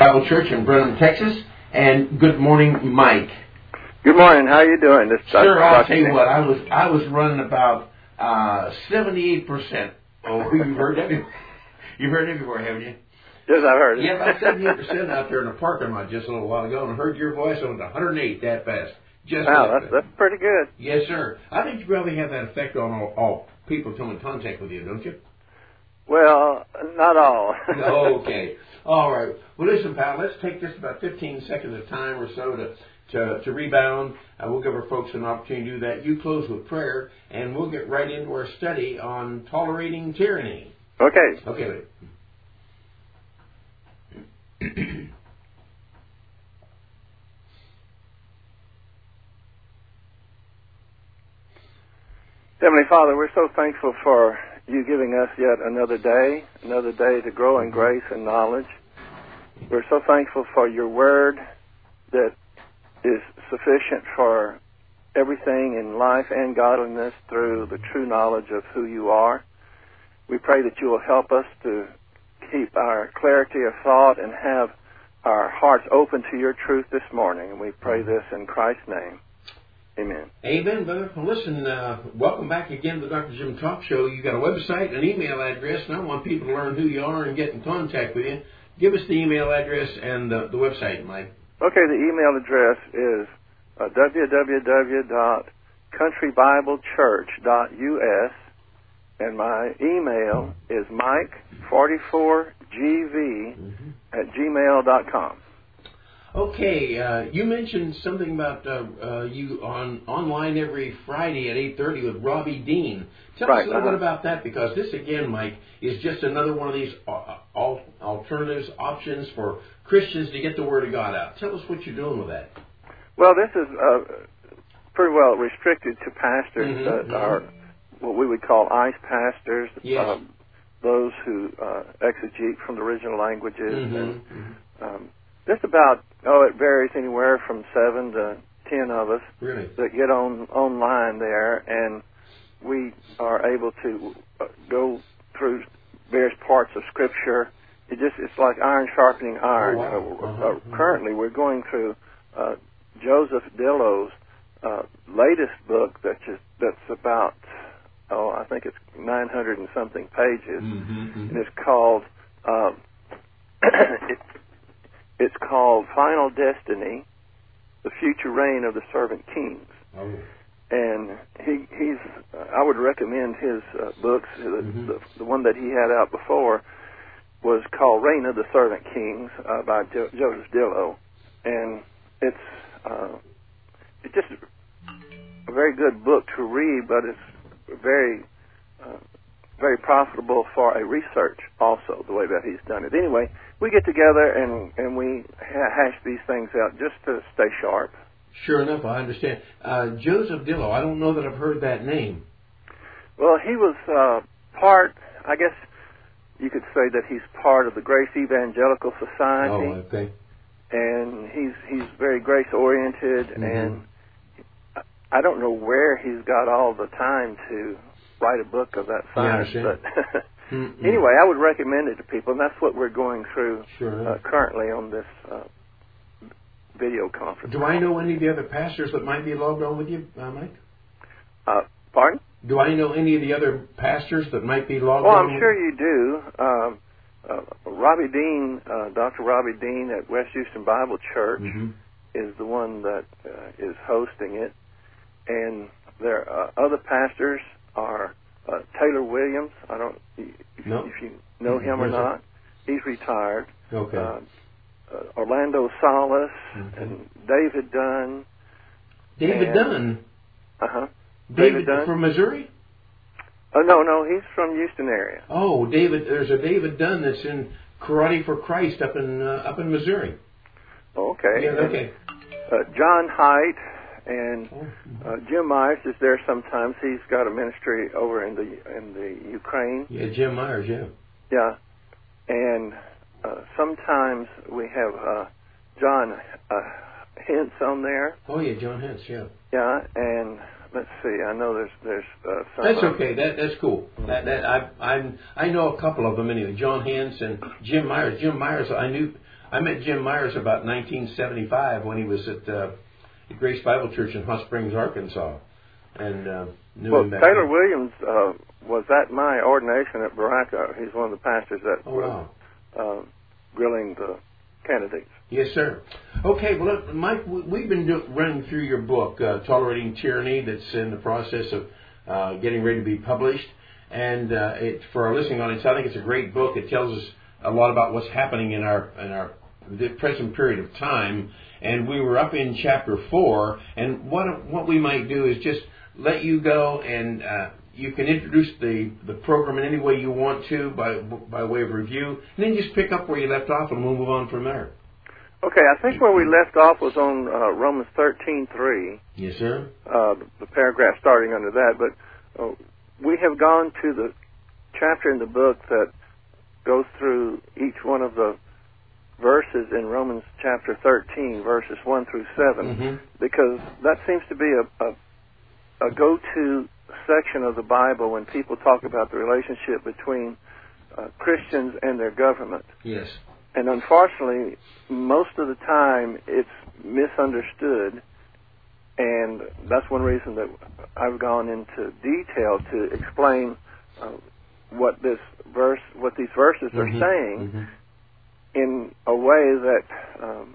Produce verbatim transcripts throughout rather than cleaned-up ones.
Bible Church in Brenham, Texas. And good morning, Mike. Good morning. How are you doing? This Sir, I'll tell you what. I was I was running about uh, seventy-eight percent. Oh, you've heard that before? You've heard it before, haven't you? Yes, I've heard it. Yeah, about seventy-eight percent out there in the parking lot just a little while ago, and I heard your voice on one hundred eight that fast. Just wow, like that's that. that's pretty good. Yes, sir. I think you probably have that effect on all, all people come in contact with you, don't you? Well, not all. Okay. All right. Well, listen, pal, let's take this about fifteen seconds of time or so to to, to rebound. Uh, we'll give our folks an opportunity to do that. You close with prayer, and we'll get right into our study on tolerating tyranny. Okay. Okay. Heavenly Father, we're so thankful for you giving us yet another day, another day to grow in grace and knowledge. We're so thankful for your word that is sufficient for everything in life and godliness through the true knowledge of who you are. We pray that you will help us to keep our clarity of thought and have our hearts open to your truth this morning. And we pray this in Christ's name. Amen. Amen, brother. Well, listen, uh, welcome back again to the Doctor Jim Talk Show. You've got a website, an email address, and I want people to learn who you are and get in contact with you. Give us the email address and the, the website, Mike. Okay, the email address is uh, w w w dot country bible church dot u s, and my email is mike forty-four g v mm-hmm. at gmail dot com. Okay, uh, you mentioned something about uh, uh, you on online every Friday at eight thirty with Robbie Dean. Tell right, us a little uh-huh. bit about that, because this, again, Mike, is just another one of these al- alternatives, options for Christians to get the Word of God out. Tell us what you're doing with that. Well, this is uh, pretty well restricted to pastors mm-hmm, that mm-hmm. are what we would call I C E pastors, yes. um, those who uh, exegete from the original languages. Mm-hmm, and mm-hmm. um, just about, oh, it varies anywhere from seven to ten of us really? that get on online there, and we are able to uh, go through various parts of Scripture. It just it's like iron sharpening iron. Oh, wow. uh, uh-huh, uh, uh-huh. Currently, we're going through uh, Joseph Dillo's uh, latest book, that's just, that's about oh, I think it's nine hundred and something pages, mm-hmm, mm-hmm. and it's called. Uh, it, It's called Final Destiny, The Future Reign of the Servant Kings. Oh. And he, he's, uh, I would recommend his uh, books. The, mm-hmm. the, the one that he had out before was called Reign of the Servant Kings uh, by jo- Joseph Dillo. And it's, uh, it's just a very good book to read, but it's very, uh, very profitable for a research also, the way that he's done it. Anyway, we get together and, and we hash these things out just to stay sharp. Sure enough, I understand. Uh, Joseph Dillo, I don't know that I've heard that name. Well, he was uh, part, I guess you could say that he's part of the Grace Evangelical Society. Oh, okay. And he's he's very grace-oriented, mm-hmm. and I don't know where he's got all the time to write a book of that size, yeah, but mm-hmm. anyway, I would recommend it to people, and that's what we're going through sure. uh, currently on this uh, video conference. Do I know any of the other pastors that might be logged on with you, uh, Mike? Uh, pardon? Do I know any of the other pastors that might be logged well, on? Well, I'm sure you do. Um, uh, Robbie Dean, uh, Doctor Robbie Dean at West Houston Bible Church mm-hmm. is the one that uh, is hosting it, and there are uh, other pastors. Are uh, Taylor Williams. I don't if, no. if you know him or not. He's retired. Okay. Uh, uh, Orlando Salas mm-hmm. and David Dunn. David and, Dunn? Uh-huh. David, David Dunn. From Missouri? Oh, no, no. He's from Houston area. Oh, David. There's a David Dunn that's in Karate for Christ up in uh, up in Missouri. Okay. Yeah, okay. Uh, John Haidt. And uh, Jim Myers is there sometimes. He's got a ministry over in the in the Ukraine. Yeah, Jim Myers, yeah. Yeah, and uh, sometimes we have uh, John uh, Hintz on there. Oh yeah, John Hintz, yeah. Yeah, and let's see. I know there's there's uh, some. That's okay. That that's cool. That that I I I know a couple of them anyway. John Hintz and Jim Myers. Jim Myers, I knew I met Jim Myers about nineteen seventy-five when he was at uh, Grace Bible Church in Hot Springs, Arkansas, and uh, knew well, him back Taylor then. Williams uh, was at my ordination at Baraka. He's one of the pastors that Oh, was wow. uh, grilling the candidates. Yes, sir. Okay, well, look, Mike, we've been do- running through your book, uh, Tolerating Tyranny, that's in the process of uh, getting ready to be published. And uh, it, for our listening audience, I think it's a great book. It tells us a lot about what's happening in our in our the present period of time. And we were up in chapter four. And what what we might do is just let you go, and uh, you can introduce the, the program in any way you want to by by way of review, and then just pick up where you left off, and we'll move on from there. Okay, I think where we left off was on uh, Romans thirteen three. Yes, sir. Uh, the, the paragraph starting under that, but uh, we have gone to the chapter in the book that goes through each one of the verses in Romans chapter thirteen, verses one through seven, Mm-hmm. because that seems to be a, a, a go-to section of the Bible when people talk about the relationship between uh, Christians and their government. Yes. And unfortunately, most of the time it's misunderstood, and that's one reason that I've gone into detail to explain uh, what this verse, what these verses are Mm-hmm. saying, Mm-hmm. in a way that um,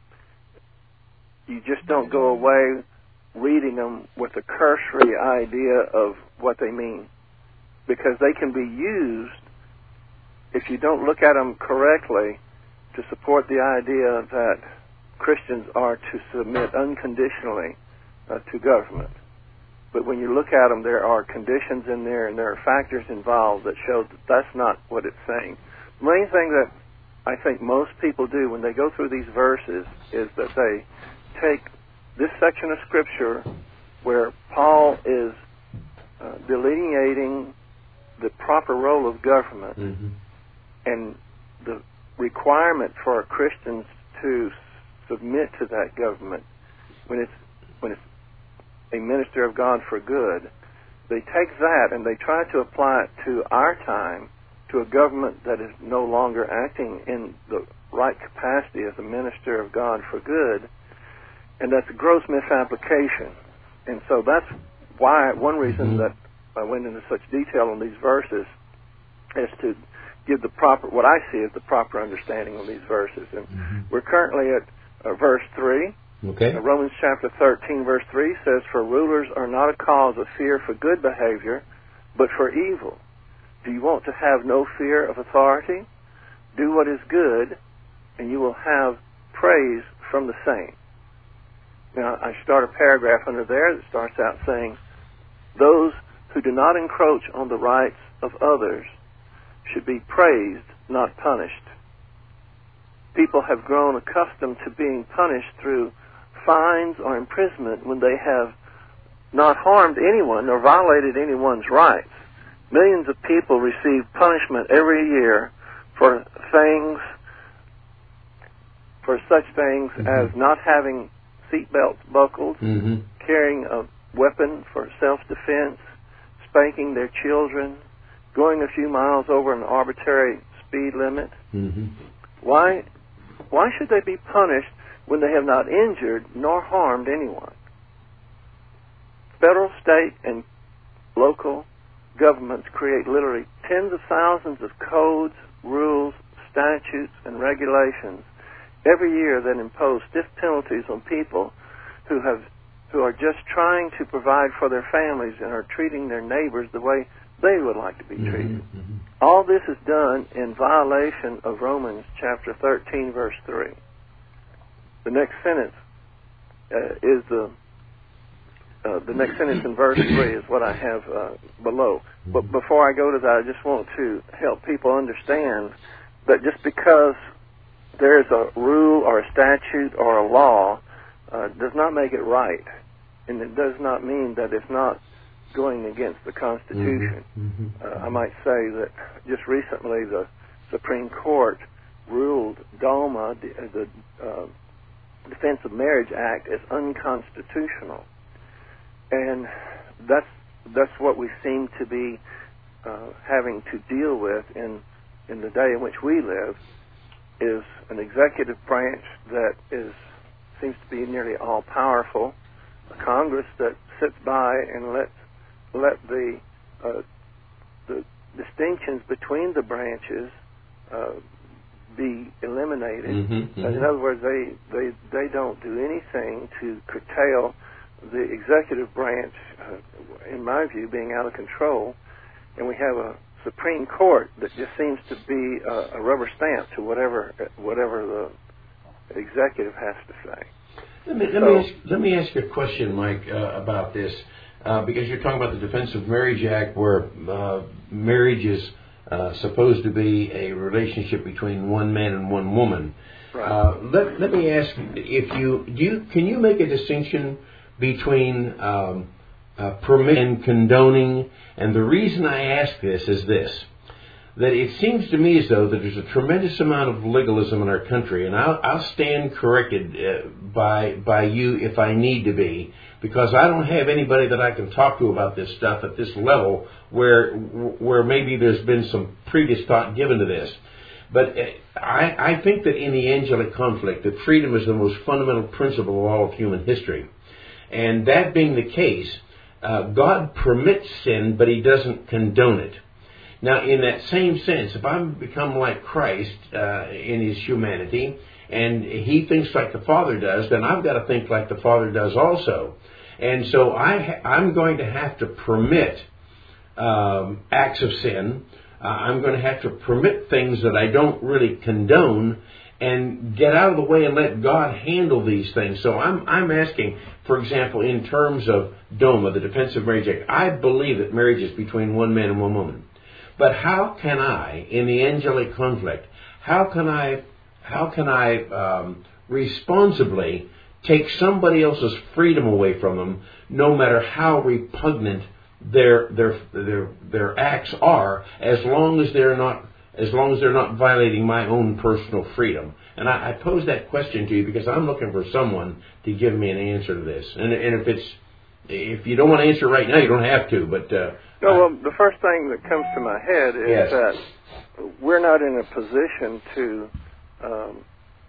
you just don't go away reading them with a cursory idea of what they mean, because they can be used, if you don't look at them correctly, to support the idea that Christians are to submit unconditionally uh, to government. But when you look at them, there are conditions in there and there are factors involved that show that that's not what it's saying. The main thing that I think most people do when they go through these verses is that they take this section of Scripture where Paul is uh, delineating the proper role of government, Mm-hmm. and the requirement for Christians to submit to that government when it's when it's a minister of God for good. They take that and they try to apply it to our time, to a government that is no longer acting in the right capacity as a minister of God for good, and that's a gross misapplication. And so that's why one reason Mm-hmm. that I went into such detail on these verses is to give the proper, what I see as the proper understanding of these verses. And Mm-hmm. we're currently at uh, verse three. Okay. Uh, Romans chapter thirteen, verse three says, "For rulers are not a cause of fear for good behavior, but for evil. Do you want to have no fear of authority? Do what is good, and you will have praise from the same." Now, I start a paragraph under there that starts out saying, "Those who do not encroach on the rights of others should be praised, not punished." People have grown accustomed to being punished through fines or imprisonment when they have not harmed anyone or violated anyone's rights. Millions of people receive punishment every year for things, for such things Mm-hmm. as not having seatbelts buckled, Mm-hmm. carrying a weapon for self-defense, spanking their children, going a few miles over an arbitrary speed limit. Mm-hmm. Why, why should they be punished when they have not injured nor harmed anyone? Federal, state, and local governments create literally tens of thousands of codes, rules, statutes, and regulations every year that impose stiff penalties on people who have who are just trying to provide for their families and are treating their neighbors the way they would like to be treated. Mm-hmm. All this is done in violation of Romans chapter thirteen, verse three. The next sentence uh, is the uh, the next sentence in verse three is what I have uh, below. But before I go to that, I just want to help people understand that just because there's a rule or a statute or a law uh, does not make it right, and it does not mean that it's not going against the Constitution. Mm-hmm. Uh, I might say that just recently the Supreme Court ruled DOMA, the, the uh, Defense of Marriage Act, as unconstitutional, and that's that's what we seem to be uh, having to deal with in in the day in which we live. is an executive branch that is seems to be nearly all-powerful, a Congress that sits by and lets let the uh, the distinctions between the branches uh, be eliminated. Mm-hmm, mm-hmm. In other words, they, they they don't do anything to curtail the executive branch, uh, in my view, being out of control. And we have a Supreme Court that just seems to be a, a rubber stamp to whatever whatever the executive has to say. Let me, let, so, me ask, let me ask you a question, Mike, uh, about this, uh, because you're talking about the Defense of Marriage Act, where uh, marriage is uh, supposed to be a relationship between one man and one woman. Right. Uh, let, let me ask, if you, do you can you make a distinction between um, uh, permitting and condoning? And the reason I ask this is this, that it seems to me as though that there's a tremendous amount of legalism in our country, and I'll, I'll stand corrected uh, by by you if I need to be, because I don't have anybody that I can talk to about this stuff at this level where where maybe there's been some previous thought given to this. But I, I think that in the angelic conflict, that freedom is the most fundamental principle of all of human history. And that being the case, uh, God permits sin, but He doesn't condone it. Now, in that same sense, if I become like Christ uh, in His humanity, and He thinks like the Father does, then I've got to think like the Father does also. And so I ha- I'm going to have to permit um, acts of sin. Uh, I'm going to have to permit things that I don't really condone, and get out of the way and let God handle these things. So I'm I'm asking, for example, in terms of DOMA, the Defense of Marriage Act, I believe that marriage is between one man and one woman. But how can I, in the angelic conflict, how can I, how can I um, responsibly take somebody else's freedom away from them, no matter how repugnant their their their their acts are, as long as they're not as long as they're not violating my own personal freedom? And I, I pose that question to you because I'm looking for someone to give me an answer to this. And, and if it's if you don't want to answer right now, you don't have to. But uh, no, well, the first thing that comes to my head is yes. that we're not in a position to. Um,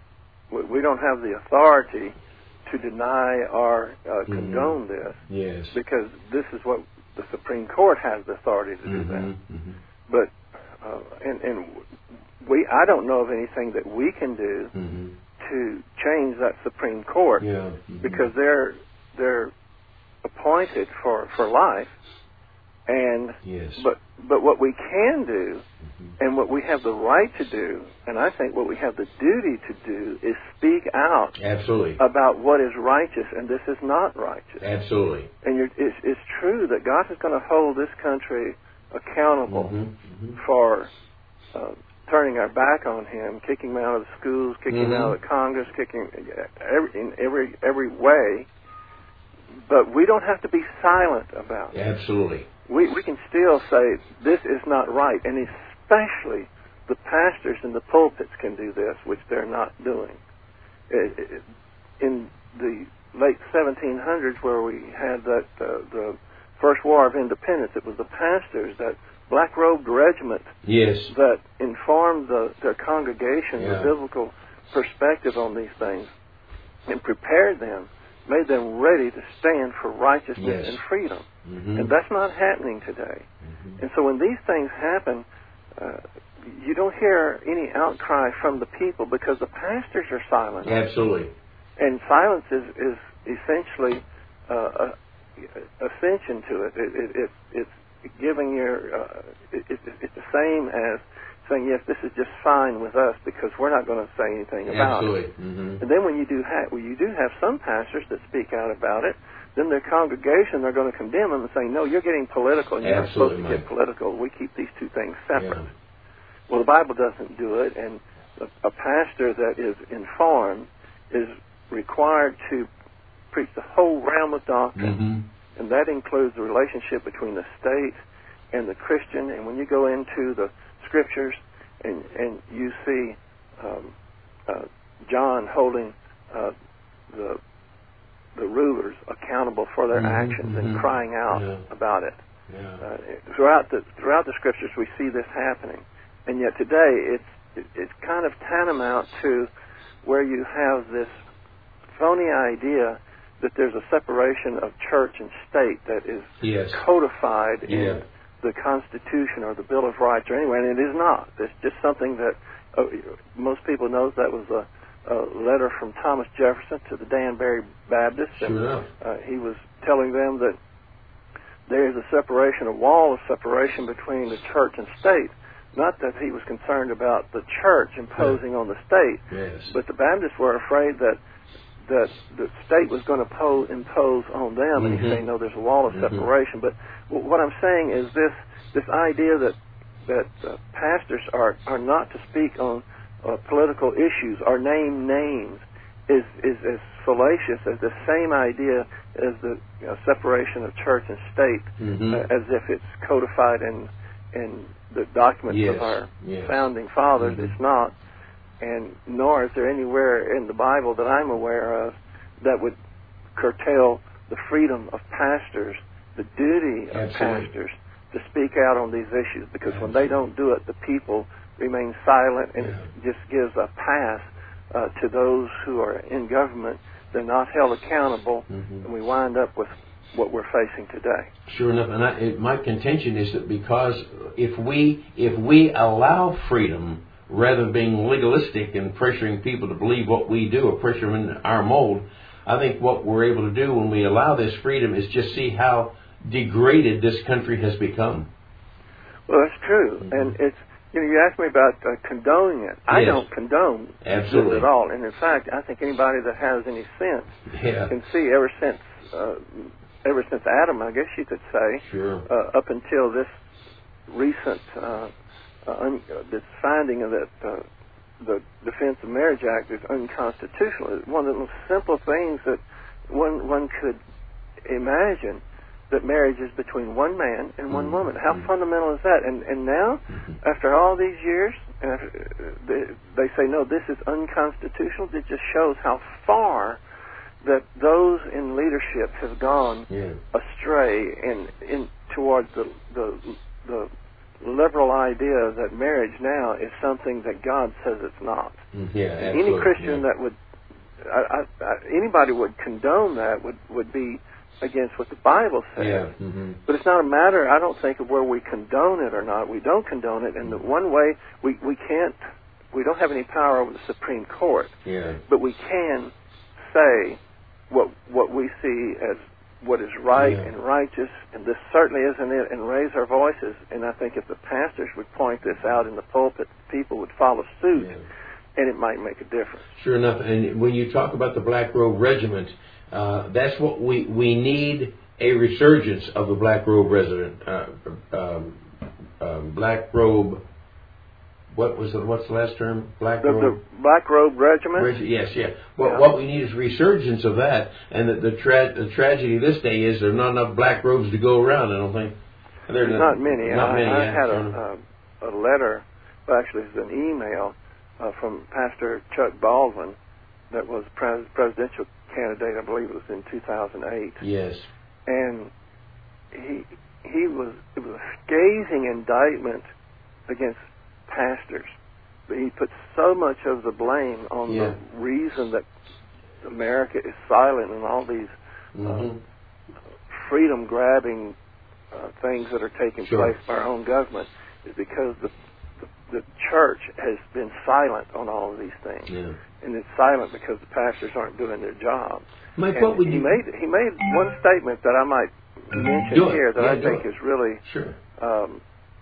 we don't have the authority to deny or uh, mm-hmm. condone this. Yes. Because this is what the Supreme Court has the authority to do mm-hmm. that. Mm-hmm. But uh, and, and we, I don't know of anything that we can do mm-hmm. to change that Supreme Court yeah. mm-hmm. because they're they're appointed for, for life. And yes. but but what we can do, mm-hmm. and what we have the right to do, and I think what we have the duty to do, is speak out absolutely about what is righteous, and this is not righteous. Absolutely. And you're, it's, it's true that God is going to hold this country accountable mm-hmm. Mm-hmm. for uh, turning our back on Him, kicking Him out of the schools, kicking mm-hmm. Him out of the Congress, kicking every, in every every way. But we don't have to be silent about it. Absolutely. We we can still say this is not right, and especially the pastors in the pulpits can do this, which they're not doing. In the late seventeen hundreds, where we had that uh, the First War of Independence, it was the pastors, that black-robed regiment, yes. that informed the, their congregation yeah. the biblical perspective on these things and prepared them, made them ready to stand for righteousness yes. and freedom. Mm-hmm. And that's not happening today. Mm-hmm. And so when these things happen, uh, you don't hear any outcry from the people because the pastors are silent. Absolutely. And silence is, is essentially uh, a, ascension to it. It, it, it. It's giving your, uh, it, it, it's the same as saying, yes, this is just fine with us because we're not going to say anything about Absolutely. it. Mm-hmm. And then when you do have, well, you do have some pastors that speak out about it, then their congregation, they're going to condemn them and say, no, you're getting political, and you're not supposed to Mike. get political. We keep these two things separate. Yeah. Well, the Bible doesn't do it, and a, a pastor that is informed is required to preach the whole realm of doctrine, mm-hmm. and that includes the relationship between the state and the Christian. And when you go into the Scriptures and, and you see um, uh, John holding uh, the the rulers accountable for their mm-hmm, actions mm-hmm. and crying out yeah. about it. Yeah. Uh, throughout the throughout the Scriptures, we see this happening, and yet today it's it, it's kind of tantamount to where you have this phony idea that there's a separation of church and state that is yes. codified yeah. in the Constitution or the Bill of Rights or anywhere, and it is not. It's just something that uh, most people know that was a, a letter from Thomas Jefferson to the Danbury Baptists. Sure and, enough. Uh, he was telling them that there is a separation, a wall of separation between the church and state. Not that he was concerned about the church imposing yeah. on the state, yes. but the Baptists were afraid that that the state was going to po- impose on them, mm-hmm. and he's saying, no, there's a wall of mm-hmm. separation. But w- what I'm saying is this this idea that that uh, pastors are, are not to speak on uh, political issues or name names is, is as fallacious as the same idea as the you know, separation of church and state, mm-hmm. uh, as if it's codified in, in the documents yes. of our yes. founding fathers. Mm-hmm. It's not. And nor is there anywhere in the Bible that I'm aware of that would curtail the freedom of pastors, the duty of Absolutely. pastors to speak out on these issues. Because Absolutely. when they don't do it, the people remain silent, and yeah. it just gives a pass uh, to those who are in government. They're not held accountable, mm-hmm. and we wind up with what we're facing today. Sure enough, and I, it, my contention is that because if we if we allow freedom rather than being legalistic and pressuring people to believe what we do or pressure them in our mold, I think what we're able to do when we allow this freedom is just see how degraded this country has become. Well, that's true, mm-hmm. and it's you know you asked me about uh, condoning it. I yes. don't condone Absolutely. it at all, and in fact, I think anybody that has any sense yeah. can see ever since uh, ever since Adam, I guess you could say, sure. uh, up until this recent. Uh, Uh, un, uh, this finding of that uh, the Defense of Marriage Act is unconstitutional. It's one of the most simple things that one one could imagine, that marriage is between one man and one mm-hmm. woman. How mm-hmm. fundamental is that? And and now, mm-hmm. after all these years, uh, they, they say no, this is unconstitutional. It just shows how far that those in leadership have gone yeah. astray and in towards the the the liberal idea that marriage now is something that God says it's not. Yeah, Any Christian yeah. that would, I, I, I, anybody would condone that would, would be against what the Bible says. Yeah. Mm-hmm. But it's not a matter, I don't think, of where we condone it or not. We don't condone it, and the one way we, we can't, we don't have any power over the Supreme Court. Yeah. But we can say what what we see as what is right yeah. and righteous, and this certainly isn't it, and raise our voices. And I think if the pastors would point this out in the pulpit, people would follow suit, yeah. and it might make a difference. Sure enough. And when you talk about the Black Robe Regiment, uh, that's what we we need, a resurgence of the Black Robe Resident, uh, um, um, Black Robe. What was the what's the last term? Black the, Robe. The Black Robe Regiment. Reg- yes, yeah. Well, yeah. what we need is resurgence of that, and the the, tra- the tragedy this day is there are not enough black robes to go around. I don't think there's not, not many. Not I, many. I yeah. had a, a, a letter, well, actually, it's an email uh, from Pastor Chuck Baldwin that was pres- presidential candidate. I believe it was in two thousand eight. Yes. And he he was it was a scathing indictment against pastors. But he put so much of the blame on yeah. the reason that America is silent and all these mm-hmm. uh, freedom-grabbing uh, things that are taking sure. place by our own government is because the, the the church has been silent on all of these things. Yeah. And it's silent because the pastors aren't doing their job. Mike, and what would he you... made he made one statement that I might mention do here it. that yeah, I think it. is really sure. um,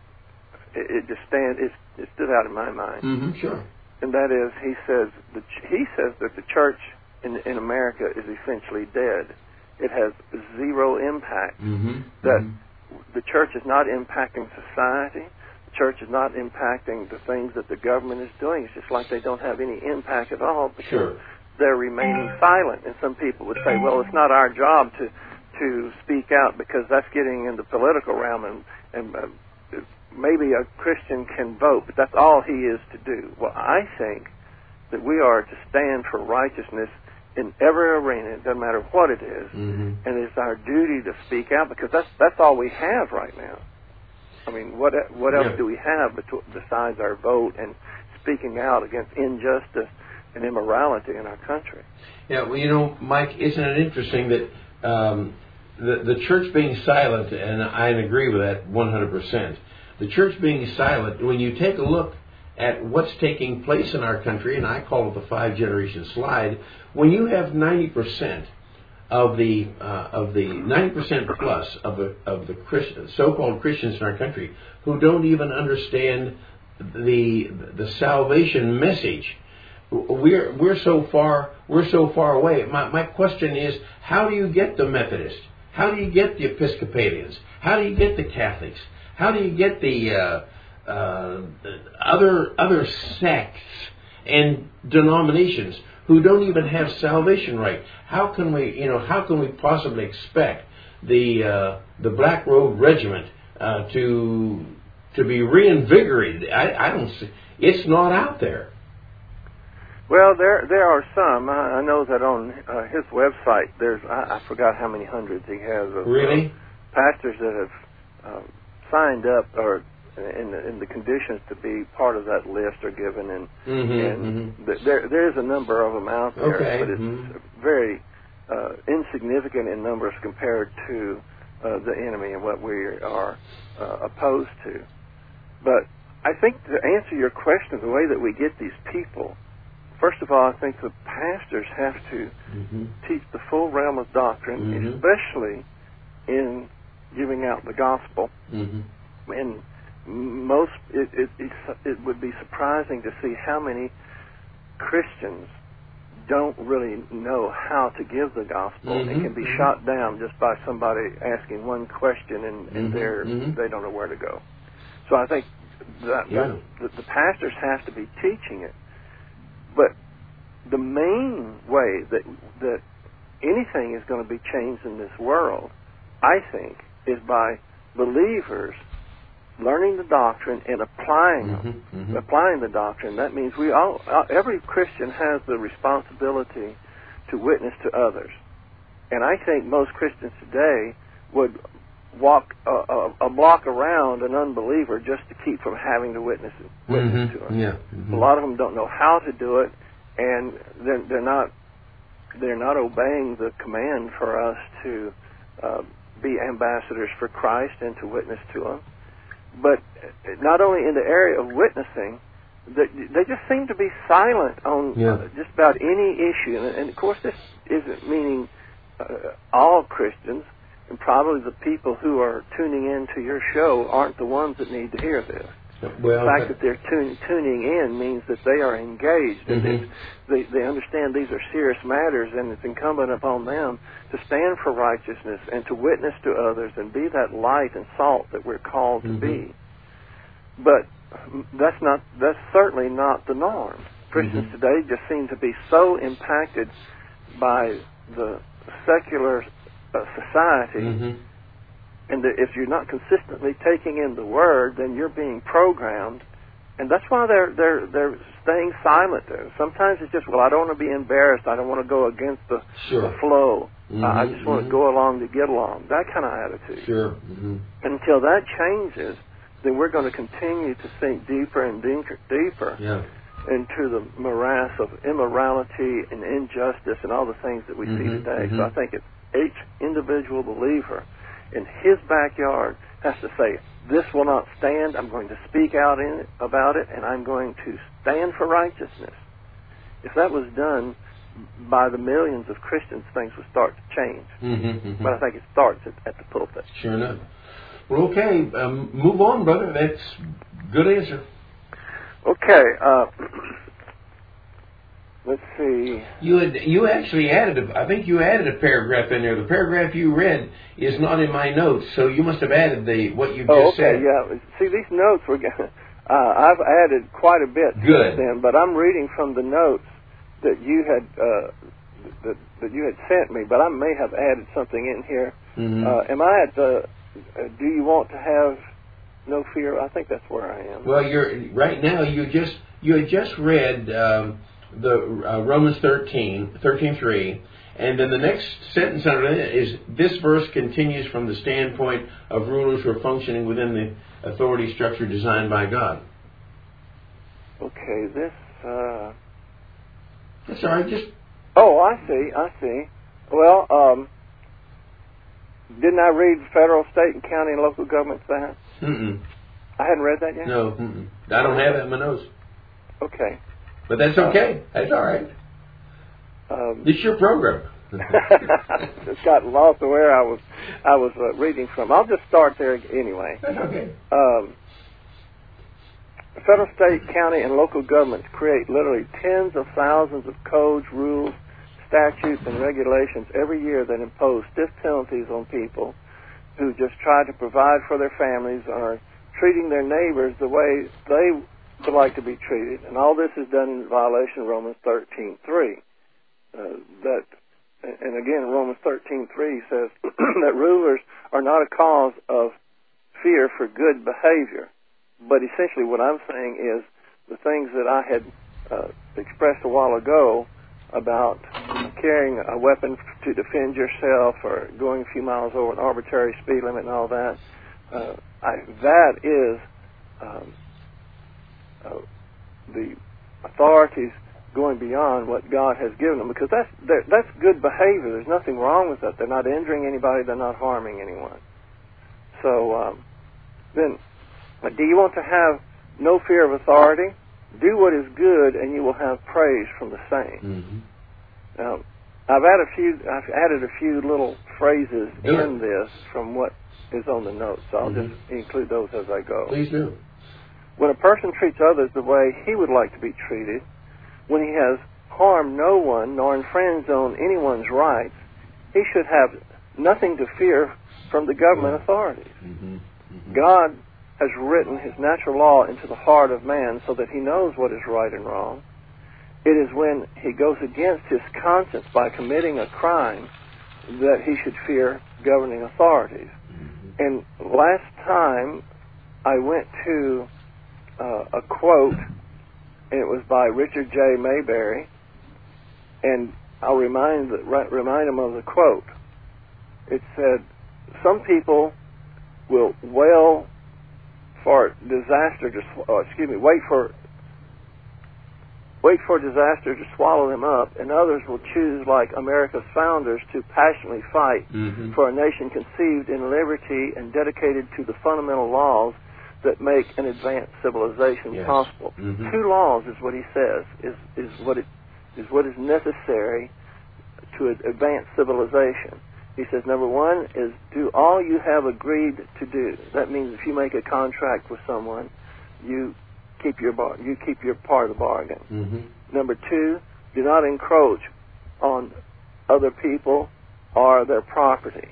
it, it just stand it, it stood out in my mind. Mm-hmm, sure. And that is, he says the ch- he says that the church in in America is essentially dead. It has zero impact. Mm-hmm. That mm-hmm. the church is not impacting society. The church is not impacting the things that the government is doing. It's just like they don't have any impact at all because sure. they're remaining silent. And some people would say, well, it's not our job to to speak out because that's getting in the political realm, and, and uh, maybe a Christian can vote, but that's all he is to do. Well, I think that we are to stand for righteousness in every arena. It doesn't matter what it is. Mm-hmm. And it's our duty to speak out because that's that's all we have right now. I mean, what what else yeah. do we have besides our vote and speaking out against injustice and immorality in our country. Yeah, well, you know, Mike, isn't it interesting that um, the, the church being silent, and I agree with that one hundred percent, the church being silent, when you take a look at what's taking place in our country, and I call it the five-generation slide, when you have ninety percent of the uh, of the ninety percent plus of the of the Christian, so-called Christians in our country who don't even understand the the salvation message, we're we're so far we're so far away. My my question is, how do you get the Methodists? How do you get the Episcopalians? How do you get the Catholics? How do you get the uh, uh, other other sects and denominations who don't even have salvation right? How can we, you know, how can we possibly expect the uh, the Black Robe Regiment uh, to to be reinvigorated? I, I don't see. It's not out there. Well, there there are some. I, I know that on uh, his website, there's I, I forgot how many hundreds he has of really uh, pastors that have um, signed up, or in the, in the conditions to be part of that list are given, and, mm-hmm, and mm-hmm. th- there there is a number of them out there, okay. but it's mm-hmm. very uh, insignificant in numbers compared to uh, the enemy and what we are uh, opposed to. But I think to answer your question, the way that we get these people, first of all, I think the pastors have to mm-hmm. teach the full realm of doctrine, mm-hmm. especially in giving out the gospel. Mm-hmm. And most, it, it, it, it would be surprising to see how many Christians don't really know how to give the gospel, mm-hmm. and can be mm-hmm. shot down just by somebody asking one question, and, and mm-hmm. they're, mm-hmm. they don't know where to go. So I think that, yeah. that the, the pastors have to be teaching it. But the main way that that anything is going to be changed in this world, I think, is by believers learning the doctrine and applying mm-hmm, them, mm-hmm. applying the doctrine. That means we all, every Christian has the responsibility to witness to others. And I think most Christians today would walk a, a, a block around an unbeliever just to keep from having to witness, witness mm-hmm. to him. Yeah. Mm-hmm. A lot of them don't know how to do it, and they're, they're not they're not obeying the command for us to uh, be ambassadors for Christ and to witness to Him. But not only in the area of witnessing, they, they just seem to be silent on yeah. uh, just about any issue. And, and of course, this isn't meaning uh, all Christians, and probably the people who are tuning in to your show aren't the ones that need to hear this. Well, the fact that they're tun- tuning in means that they are engaged, and mm-hmm. they, they understand these are serious matters, and it's incumbent upon them to stand for righteousness and to witness to others and be that light and salt that we're called mm-hmm. to be. But that's not that's certainly not the norm. Christians mm-hmm. today just seem to be so impacted by the secular uh, society. Mm-hmm. And if you're not consistently taking in the Word, then you're being programmed, and that's why they're they're they're staying silent. Sometimes it's just, well, I don't want to be embarrassed. I don't want to go against the, sure. the flow. Mm-hmm, uh, I just want mm-hmm. to go along to get along. That kind of attitude. Sure. Mm-hmm. Until that changes, then we're going to continue to sink deeper and deeper, deeper yeah. into the morass of immorality and injustice and all the things that we mm-hmm, see today. Mm-hmm. So I think it's each individual believer in his backyard has to say, this will not stand. I'm going to speak out in it, about it, and I'm going to stand for righteousness. If that was done by the millions of Christians, things would start to change. Mm-hmm, mm-hmm. But I think it starts at, at the pulpit. Sure enough. Well, okay. Um, move on, brother. That's good answer. Okay. Uh, let's see. You had you actually added a, I think you added a paragraph in there. The paragraph you read is not in my notes, so you must have added the what you just oh, okay, said. yeah. See, these notes were. Uh, I've added quite a bit Good. since then, but I'm reading from the notes that you had uh, that, that you had sent me. But I may have added something in here. Mm-hmm. Uh, am I at the? Uh, do you want to have no fear? I think that's where I am. Well, you're right now. You just you had just read um, the uh, Romans thirteen, thirteen three, and then the next sentence under it is this verse continues from the standpoint of rulers who are functioning within the authority structure designed by God. Okay. Okay, this. Uh... That's all right. Just. Oh, I see. I see. Well, um, didn't I read federal, state, and county and local governments that? Mm-mm. I hadn't read that yet? No. Mm-mm. I don't have it in my notes. Okay. But that's okay. That's all right. Um, it's your program. Just got lost of where I was I was uh, reading from. I'll just start there anyway. That's okay. Um, federal, state, county, and local governments create literally tens of thousands of codes, rules, statutes, and regulations every year that impose stiff penalties on people who just try to provide for their families or treating their neighbors the way they would like to be treated. And all this is done in violation of Romans thirteen three. Uh, that, and again, Romans thirteen three says that rulers are not a cause of fear for good behavior. But essentially what I'm saying is the things that I had uh, expressed a while ago about carrying a weapon to defend yourself or going a few miles over an arbitrary speed limit and all that, uh, I, that is um, uh, the authorities going beyond what God has given them, because that's that's good behavior. There's nothing wrong with that. They're not injuring anybody. They're not harming anyone. So um, then, do you want to have no fear of authority? Do what is good, and you will have praise from the same. Mm-hmm. Now, I've added a few. I've added a few little phrases do in it. this from what is on the notes. So I'll mm-hmm. just include those as I go. Please do. When a person treats others the way he would like to be treated, when he has harmed no one nor infringed on anyone's rights, he should have nothing to fear from the government authorities. Mm-hmm. Mm-hmm. God has written his natural law into the heart of man so that he knows what is right and wrong. It is when he goes against his conscience by committing a crime that he should fear governing authorities. Mm-hmm. And last time I went to uh, a quote, and it was by Richard J. Mayberry, and I'll remind remind him of the quote. It said, "Some people will wail for disaster to, oh, excuse me, wait for wait for disaster to swallow them up, and others will choose, like America's founders, to passionately fight mm-hmm. for a nation conceived in liberty and dedicated to the fundamental laws that make an advanced civilization yes. possible." Mm-hmm. Two laws is what he says is is what it is what is necessary to advance civilization. He says, number one is do all you have agreed to do. That means if you make a contract with someone, you keep your bar- you keep your part of the bargain. Mm-hmm. Number two, do not encroach on other people or their property.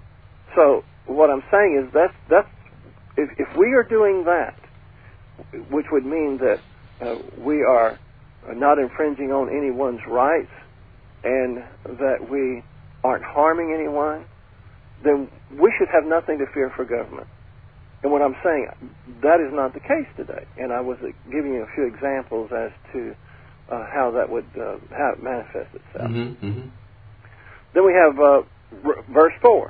So what I'm saying is that's that's if if we are doing that, which would mean that uh, we are not infringing on anyone's rights and that we aren't harming anyone, then we should have nothing to fear for government. And what I'm saying, that is not the case today. And I was uh, giving you a few examples as to uh, how that would uh, how it manifests itself. Mm-hmm. Mm-hmm. Then we have uh, r- verse four.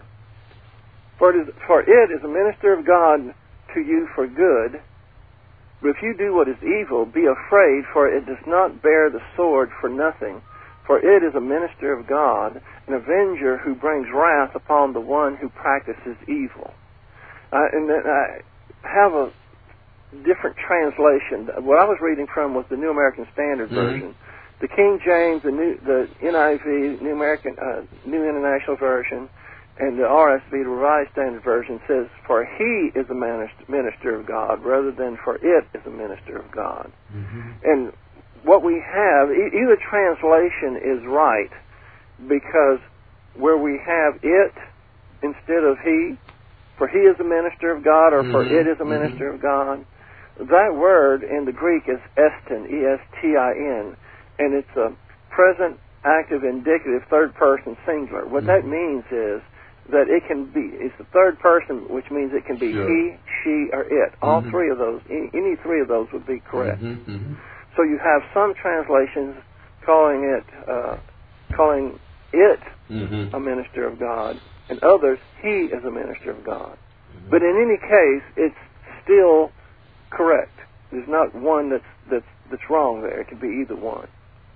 For it, is, for it is a minister of God to you for good. But if you do what is evil, be afraid, for it does not bear the sword for nothing. For it is a minister of God, an avenger who brings wrath upon the one who practices evil. Uh, and then I have a different translation. What I was reading from was the New American Standard mm-hmm. Version. The King James, the New, the N I V, New American, uh, New International Version, and the R S V, the Revised Standard Version, says, "For he is a minister of God," rather than "for it is a minister of God." Mm-hmm. And what we have, e- either translation is right, because where we have it instead of he, for he is a minister of God, or mm-hmm. for it is a minister mm-hmm. of God, that word in the Greek is estin, E S T I N, and it's a present, active, indicative, third person singular. What mm-hmm. that means is that it can be, it's the third person, which means it can be sure. he, she, or it. All mm-hmm. three of those, any, any three of those would be correct. Mm-hmm. Mm-hmm. So you have some translations calling it, uh, calling it mm-hmm. a minister of God, and others, he is a minister of God. Mm-hmm. But in any case, it's still correct. There's not one that's that's that's wrong there. It could be either one.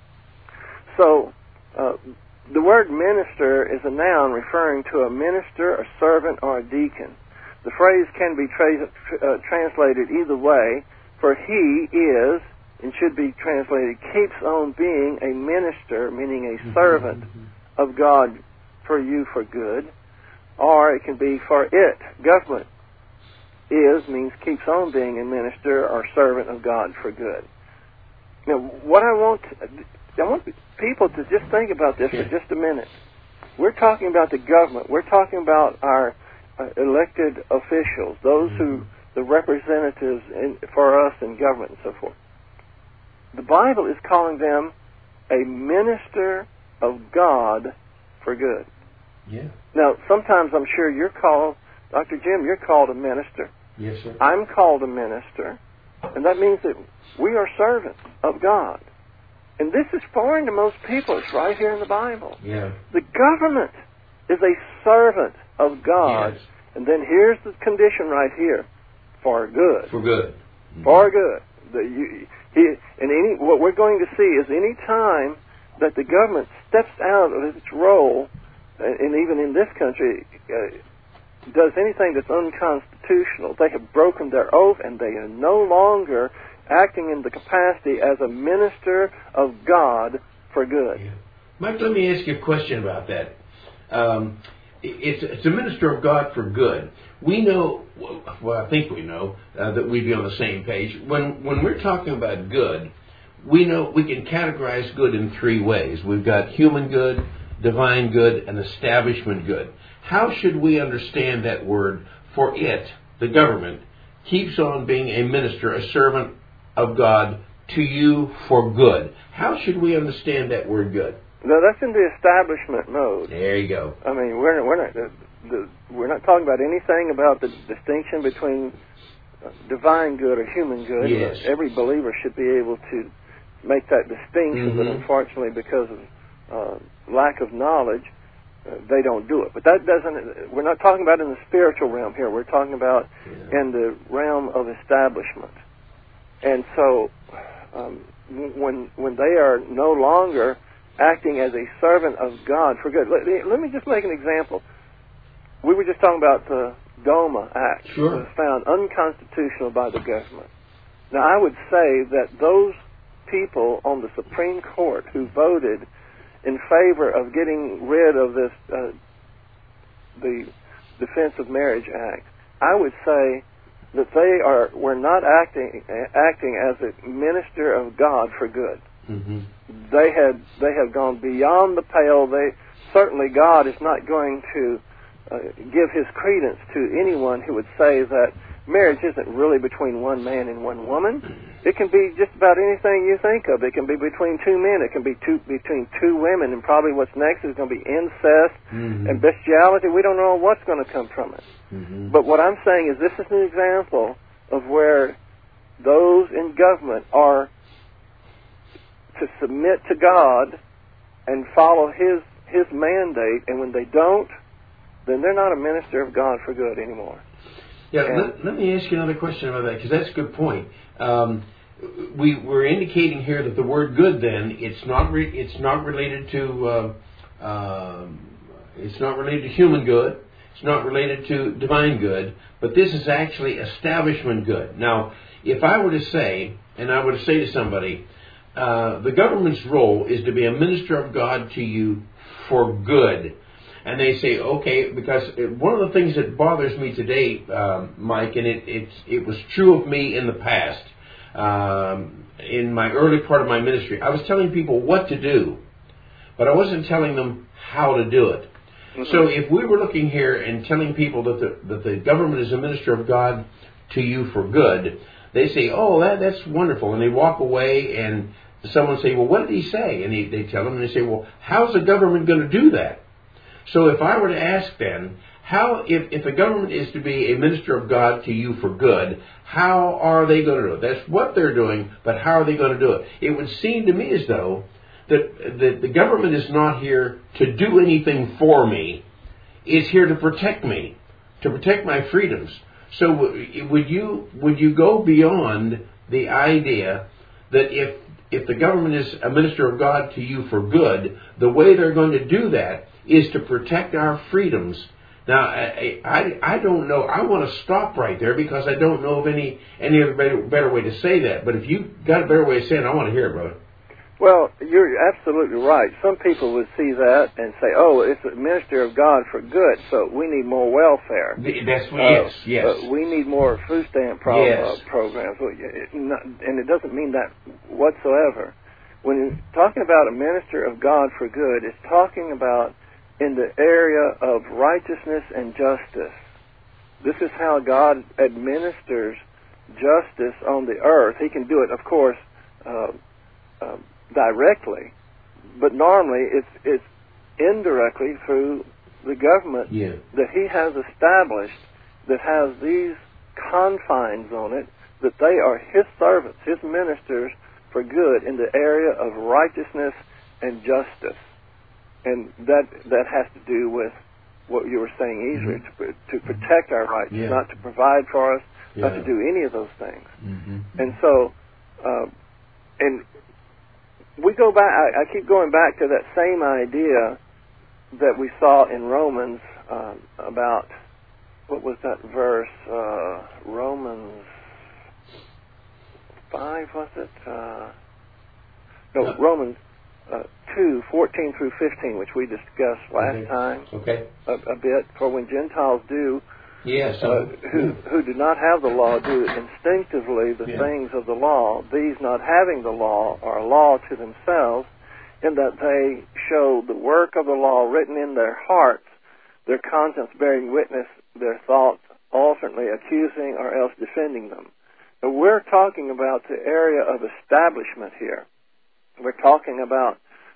So, uh, the word minister is a noun referring to a minister, a servant, or a deacon. The phrase can be tra- uh, translated either way, for he is, and should be translated, keeps on being a minister, meaning a servant of God for you for good, or it can be for it. Government is means keeps on being a minister or servant of God for good. Now, what I want, I want people to just think about this for just a minute. We're talking about the government. We're talking about our uh, elected officials, those who, the representatives in, for us in government and so forth. The Bible is calling them a minister of God for good. Yeah. Now, sometimes I'm sure you're called, Doctor Jim, you're called a minister. Yes, sir. I'm called a minister, and that means that we are servants of God. And this is foreign to most people. It's right here in the Bible. Yeah. The government is a servant of God. Yes. And then here's the condition right here. For good. For good. Mm-hmm. For good. The, you, he, and any, what we're going to see is any time that the government steps out of its role, and, and even in this country, uh, does anything that's unconstitutional, they have broken their oath and they are no longer acting in the capacity as a minister of God for good. Yeah. Mike, let me ask you a question about that. Um, it's, it's a minister of God for good. We know, well, I think we know uh, that we'd be on the same page. When when we're talking about good, we know we can categorize good in three ways. We've got human good, divine good, and establishment good. How should we understand that word? For it, the government, keeps on being a minister, a servant of God to you for good. How should we understand that word good? No, that's in the establishment mode. There you go. I mean, we're not, we're not, the, the, we're not talking about anything about the distinction between divine good or human good. Yes. Every believer should be able to make that distinction, Mm-hmm. but unfortunately, because of uh, lack of knowledge, uh, they don't do it. But that doesn't. We're not talking about in the spiritual realm here. We're talking about Yeah. in the realm of establishment. And so, um, when when they are no longer acting as a servant of God for good. Let, let me just make an example. We were just talking about the DOMA Act. Sure. It was found unconstitutional by the government. Now, I would say that those people on the Supreme Court who voted in favor of getting rid of this, uh, the Defense of Marriage Act, I would say that they are were not acting acting as a minister of God for good. Mm-hmm. They had they have gone beyond the pale. They certainly God is not going to uh, give His credence to anyone who would say that marriage isn't really between one man and one woman. It can be just about anything you think of. It can be between two men. It can be two, between two women. And probably what's next is going to be incest Mm-hmm. and bestiality. We don't know what's going to come from it. Mm-hmm. But what I'm saying is this is an example of where those in government are to submit to God and follow His His mandate, and when they don't, then they're not a minister of God for good anymore. Yeah, And, let, let me ask you another question about that, because that's a good point. Um, we we're indicating here that the word "good" then it's not re, it's not related to uh, uh, it's not related to human good. It's not related to divine good, but this is actually establishment good. Now, if I were to say, and I were to say to somebody, uh, the government's role is to be a minister of God to you for good. And they say, okay, because it, one of the things that bothers me today, um, Mike, and it, it's, it was true of me in the past, um, in my early part of my ministry, I was telling people what to do, but I wasn't telling them how to do it. Mm-hmm. So if we were looking here and telling people that the, that the government is a minister of God to you for good, they say, oh, that, that's wonderful. And they walk away and someone say, well, what did he say? And he, they tell them, and they say, well, how's the government going to do that? So if I were to ask then, how, if, if the government is to be a minister of God to you for good, how are they going to do it? That's what they're doing, but how are they going to do it? It would seem to me as though that, that the government is not here to do anything for me. It's here to protect me, to protect my freedoms. So would you would you go beyond the idea that if if the government is a minister of God to you for good, the way they're going to do that is to protect our freedoms. Now, I, I, I don't know. I want to stop right there because I don't know of any any other better, better way to say that. But if you've got a better way of saying it, I want to hear it, brother. Well, you're absolutely right. Some people would see that and say, oh, it's a minister of God for good, so we need more welfare. That's what, uh, yes, yes. Uh, we need more food stamp pro- yes. uh, programs. Well, it, not, and it doesn't mean that whatsoever. When you're talking about a minister of God for good, it's talking about in the area of righteousness and justice. This is how God administers justice on the earth. He can do it, of course, uh, uh, directly, but normally it's it's indirectly through the government yeah. that He has established that has these confines on it, that they are His servants, His ministers for good in the area of righteousness and justice. And that that has to do with what you were saying earlier, mm-hmm. to, to protect our rights, yeah. not to provide for us, yeah. not to do any of those things. Mm-hmm. And so, uh, and we go back, I, I keep going back to that same idea that we saw in Romans uh, about, what was that verse? Uh, Romans five, was it? Uh, no, no, Romans uh, two, fourteen through fifteen, which we discussed last okay. time okay. a, a bit. For when Gentiles do, yes, uh, who, who do not have the law, do instinctively the yeah. things of the law, these not having the law are a law to themselves, in that they show the work of the law written in their hearts, their conscience bearing witness, their thoughts alternately accusing or else defending them. So we're talking about the area of establishment here. We're talking about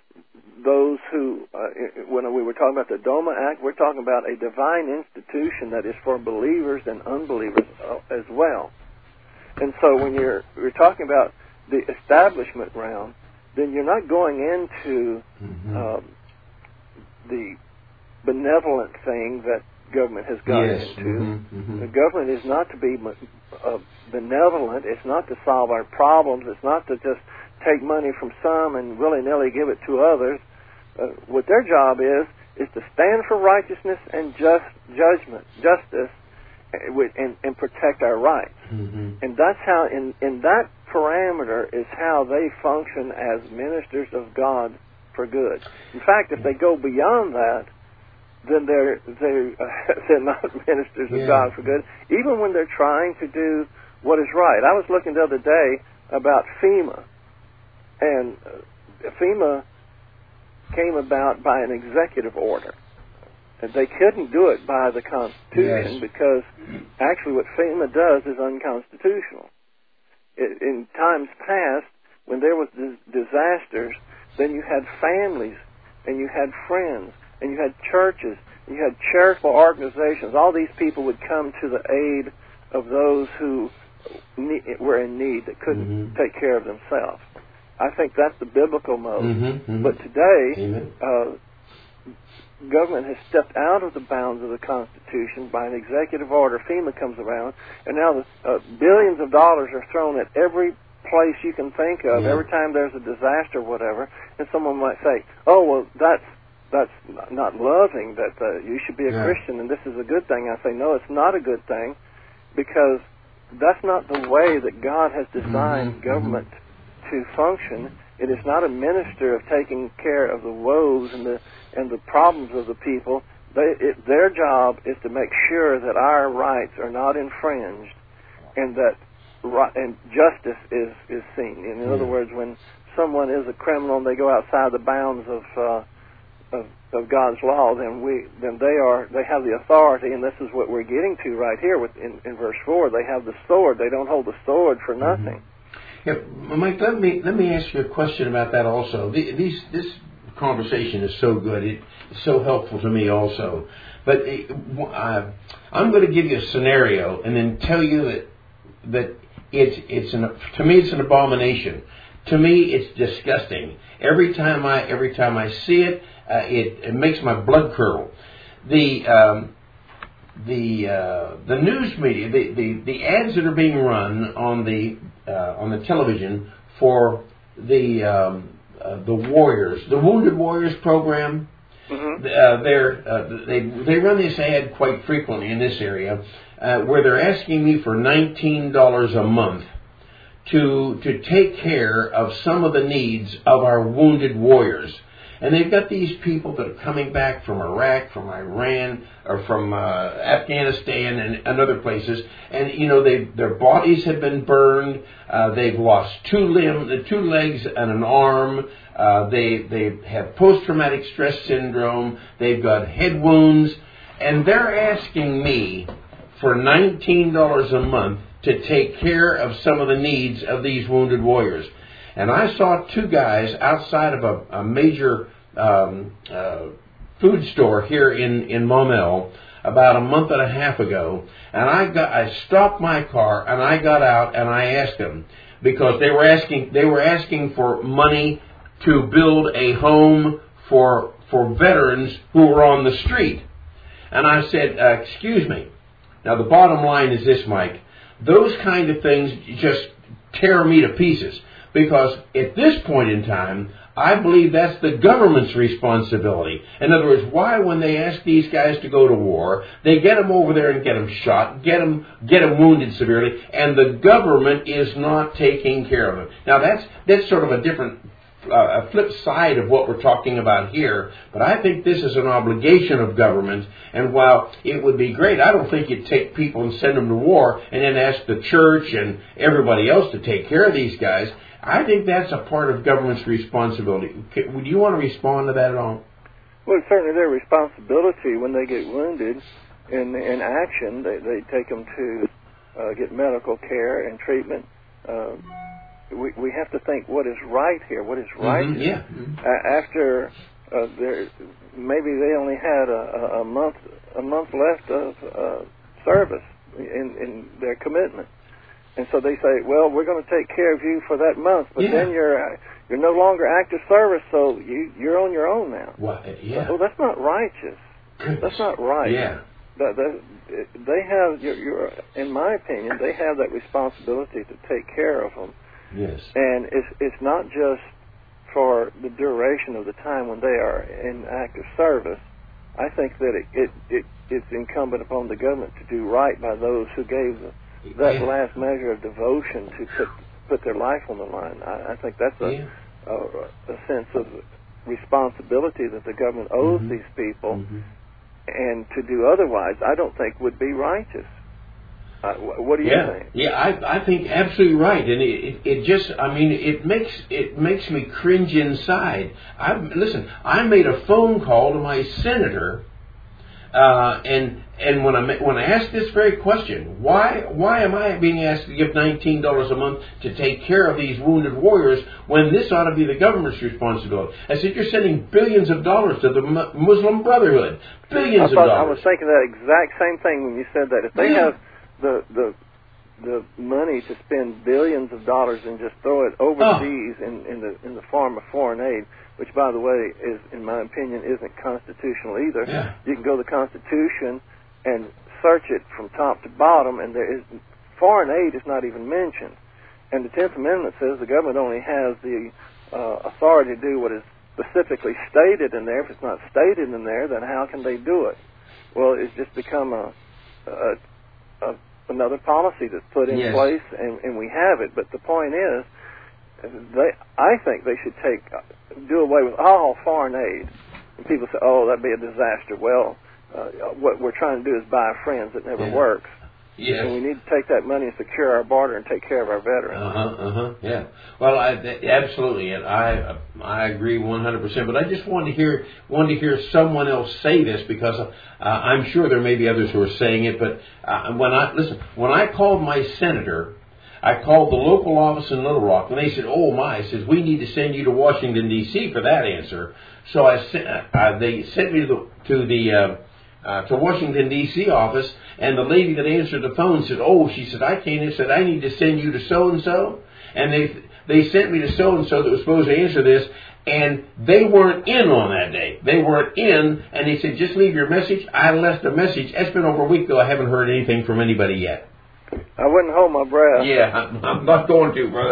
those who, uh, when we were talking about the DOMA Act, we're talking about a divine institution that is for believers and unbelievers as well. And so when you're, you're talking about the establishment realm, then you're not going into mm-hmm. um, the benevolent thing that government has gotten yes. into. Mm-hmm. Mm-hmm. The government is not to be uh, benevolent. It's not to solve our problems. It's not to just take money from some and willy-nilly give it to others. Uh, what their job is, is to stand for righteousness and just judgment, justice, and, and protect our rights. Mm-hmm. And that's how, in, in that parameter, is how they function as ministers of God for good. In fact, if they go beyond that, then they're they're, uh, they're not ministers yeah. of God for good, even when they're trying to do what is right. I was looking the other day about FEMA, and uh, FEMA came about by an executive order. And they couldn't do it by the Constitution yes. because actually what FEMA does is unconstitutional. It, in times past, when there was dis- disasters, then you had families, and you had friends, and you had churches, and you had charitable organizations. All these people would come to the aid of those who ne- were in need, that couldn't mm-hmm. take care of themselves. I think that's the biblical mode. Mm-hmm, mm-hmm. But today, uh, government has stepped out of the bounds of the Constitution by an executive order. FEMA comes around, and now the, uh, billions of dollars are thrown at every place you can think of, yeah. every time there's a disaster or whatever. And someone might say, oh, well, that's that's not loving, that uh, you should be a yeah. Christian, and this is a good thing. I say, no, it's not a good thing, because that's not the way that God has designed mm-hmm. government mm-hmm. to function. It is not a minister of taking care of the woes and the and the problems of the people. They, it, their job is to make sure that our rights are not infringed, and that and justice is is seen. In yeah. other words, when someone is a criminal and they go outside the bounds of uh, of, of God's law, then we then they are they have the authority, and this is what we're getting to right here with in, in verse four. They have the sword. They don't hold the sword for nothing. Mm-hmm. Yeah, Mike, let me let me ask you a question about that also. The, these this conversation is so good. It, it's so helpful to me also. But it, uh, I'm going to give you a scenario and then tell you that that it's it's an to me it's an abomination. To me, it's disgusting. Every time I every time I see it, uh, it, it makes my blood curdle. The um, the uh, the news media, the, the, the ads that are being run on the uh, on the television for the um, uh, the Warriors, the Wounded Warriors program. Mm-hmm. Uh, they're, uh, they they run this ad quite frequently in this area, uh, where they're asking me for nineteen dollars a month to to take care of some of the needs of our wounded warriors. And they've got these people that are coming back from Iraq, from Iran, or from uh, Afghanistan and, and other places. And, you know, they their bodies have been burned. Uh, they've lost two limbs, two legs and an arm. Uh, they, they have post-traumatic stress syndrome. They've got head wounds. And they're asking me for nineteen dollars a month to take care of some of the needs of these wounded warriors. And I saw two guys outside of a, a major um, uh, food store here in, in Maumelle about a month and a half ago. And I got I stopped my car and I got out and I asked them, because they were asking they were asking for money to build a home for for veterans who were on the street. And I said, uh, excuse me. Now the bottom line is this, Mike. Those kind of things just tear me to pieces. Because at this point in time, I believe that's the government's responsibility. In other words, why, when they ask these guys to go to war, they get them over there and get them shot, get them, get them wounded severely, and the government is not taking care of them. Now, that's that's sort of a different, uh, a flip side of what we're talking about here. But I think this is an obligation of government. And while it would be great, I don't think you'd take people and send them to war and then ask the church and everybody else to take care of these guys. I think that's a part of government's responsibility. Would you want to respond to that at all? Well, it's certainly their responsibility when they get wounded in in action. They, they take them to uh, get medical care and treatment. Uh, we we have to think what is right here, what is right. Mm-hmm, yeah. Mm-hmm. Uh, after uh, there, maybe they only had a, a month a month left of uh, service in, in their commitment. And so they say, well, we're going to take care of you for that month, but yeah. then you're you're no longer active service, so you you're on your own now. Well, yeah. Well, that's not righteous. Goodness. That's not right. Yeah. That, that, they have, you're, you're, in my opinion, they have that responsibility to take care of them. Yes. And it's it's not just for the duration of the time when they are in active service. I think that it it, it it's incumbent upon the government to do right by those who gave the that yeah. last measure of devotion to put put their life on the line. I, I think that's a, yeah. a a sense of responsibility that the government owes mm-hmm. these people, mm-hmm. and to do otherwise, I don't think would be righteous. Uh, what do you yeah. think? Yeah, I I think absolutely right, and it, it it just I mean it makes it makes me cringe inside. I listen. I made a phone call to my senator. Uh, and and when I when I asked this very question, why why am I being asked to give nineteen dollars a month to take care of these wounded warriors when this ought to be the government's responsibility? I said, you're sending billions of dollars to the Muslim Brotherhood, billions I thought, of dollars. I was thinking that exact same thing when you said that. If they yeah. have the the the money to spend billions of dollars and just throw it overseas oh. in, in the in the form of foreign aid, which, by the way, is, in my opinion, isn't constitutional either. Yeah. You can go to the Constitution and search it from top to bottom, and there is foreign aid is not even mentioned. And the Tenth Amendment says the government only has the uh, authority to do what is specifically stated in there. If it's not stated in there, then how can they do it? Well, it's just become a, a, a another policy that's put in yes. place, and, and we have it. But the point is, They, I think they should take, do away with all foreign aid. And people say, "Oh, that'd be a disaster." Well, uh, what we're trying to do is buy friends. It never yeah. works. Yes. And we need to take that money and secure our border and take care of our veterans. Uh huh. Uh huh. Yeah. Well, I, th- absolutely, and I I agree one hundred percent. But I just wanted to hear wanted to hear someone else say this, because uh, I'm sure there may be others who are saying it. But uh, when I listen, when I called my senator, I called the local office in Little Rock, and they said, "Oh my!" I said, "We need to send you to Washington D C for that answer." So I sent, uh, they sent me to the to the uh, uh, to Washington D C office, and the lady that answered the phone said, "Oh," she said, "I came and said I need to send you to so and so," and they they sent me to so and so that was supposed to answer this, and they weren't in on that day. They weren't in, and they said, "Just leave your message." I left a message. It's been over a week though. I haven't heard anything from anybody yet. I wouldn't hold my breath. Yeah, I'm, I'm not going to, brother.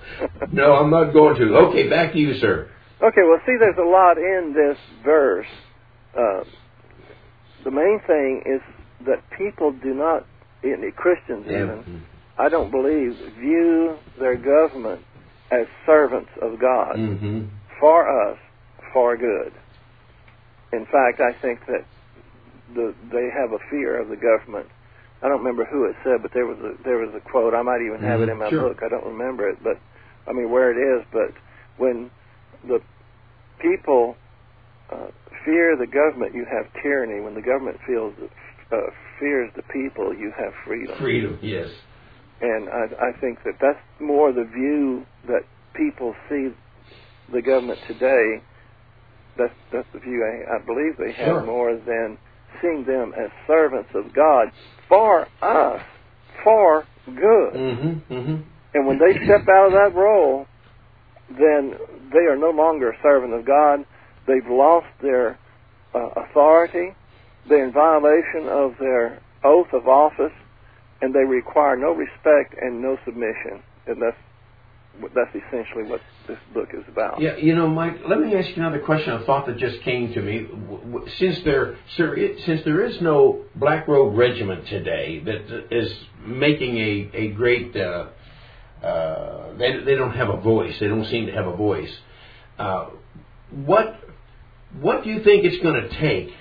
No, I'm not going to. Okay, back to you, sir. Okay, well, see, there's a lot in this verse. Uh, the main thing is that people do not, any Christians Yeah. even, I don't believe, view their government as servants of God Mm-hmm. for us, for good. In fact, I think that the, they have a fear of the government. I don't remember who it said, but there was a there was a quote. I might even have Mm-hmm. it in my Sure. book. I don't remember it, but I mean where it is. But when the people uh, fear the government, you have tyranny. When the government feels uh, fears the people, you have freedom. Freedom, yes. And I, I think that that's more the view that people see the government today. That's that's the view I, I believe they have Sure. more than seeing them as servants of God for us, for good. Mm-hmm. Mm-hmm. And when they step out of that role, then they are no longer a servant of God. They've lost their uh, authority. They're in violation of their oath of office, and they require no respect and no submission. And that's that's essentially what this book is about. Yeah, you know, Mike, let me ask you another question, a thought that just came to me. Since there, since there is no Black Robe Regiment today that is making a, a great, uh, uh, they, they don't have a voice, they don't seem to have a voice, uh, what, what do you think it's going to take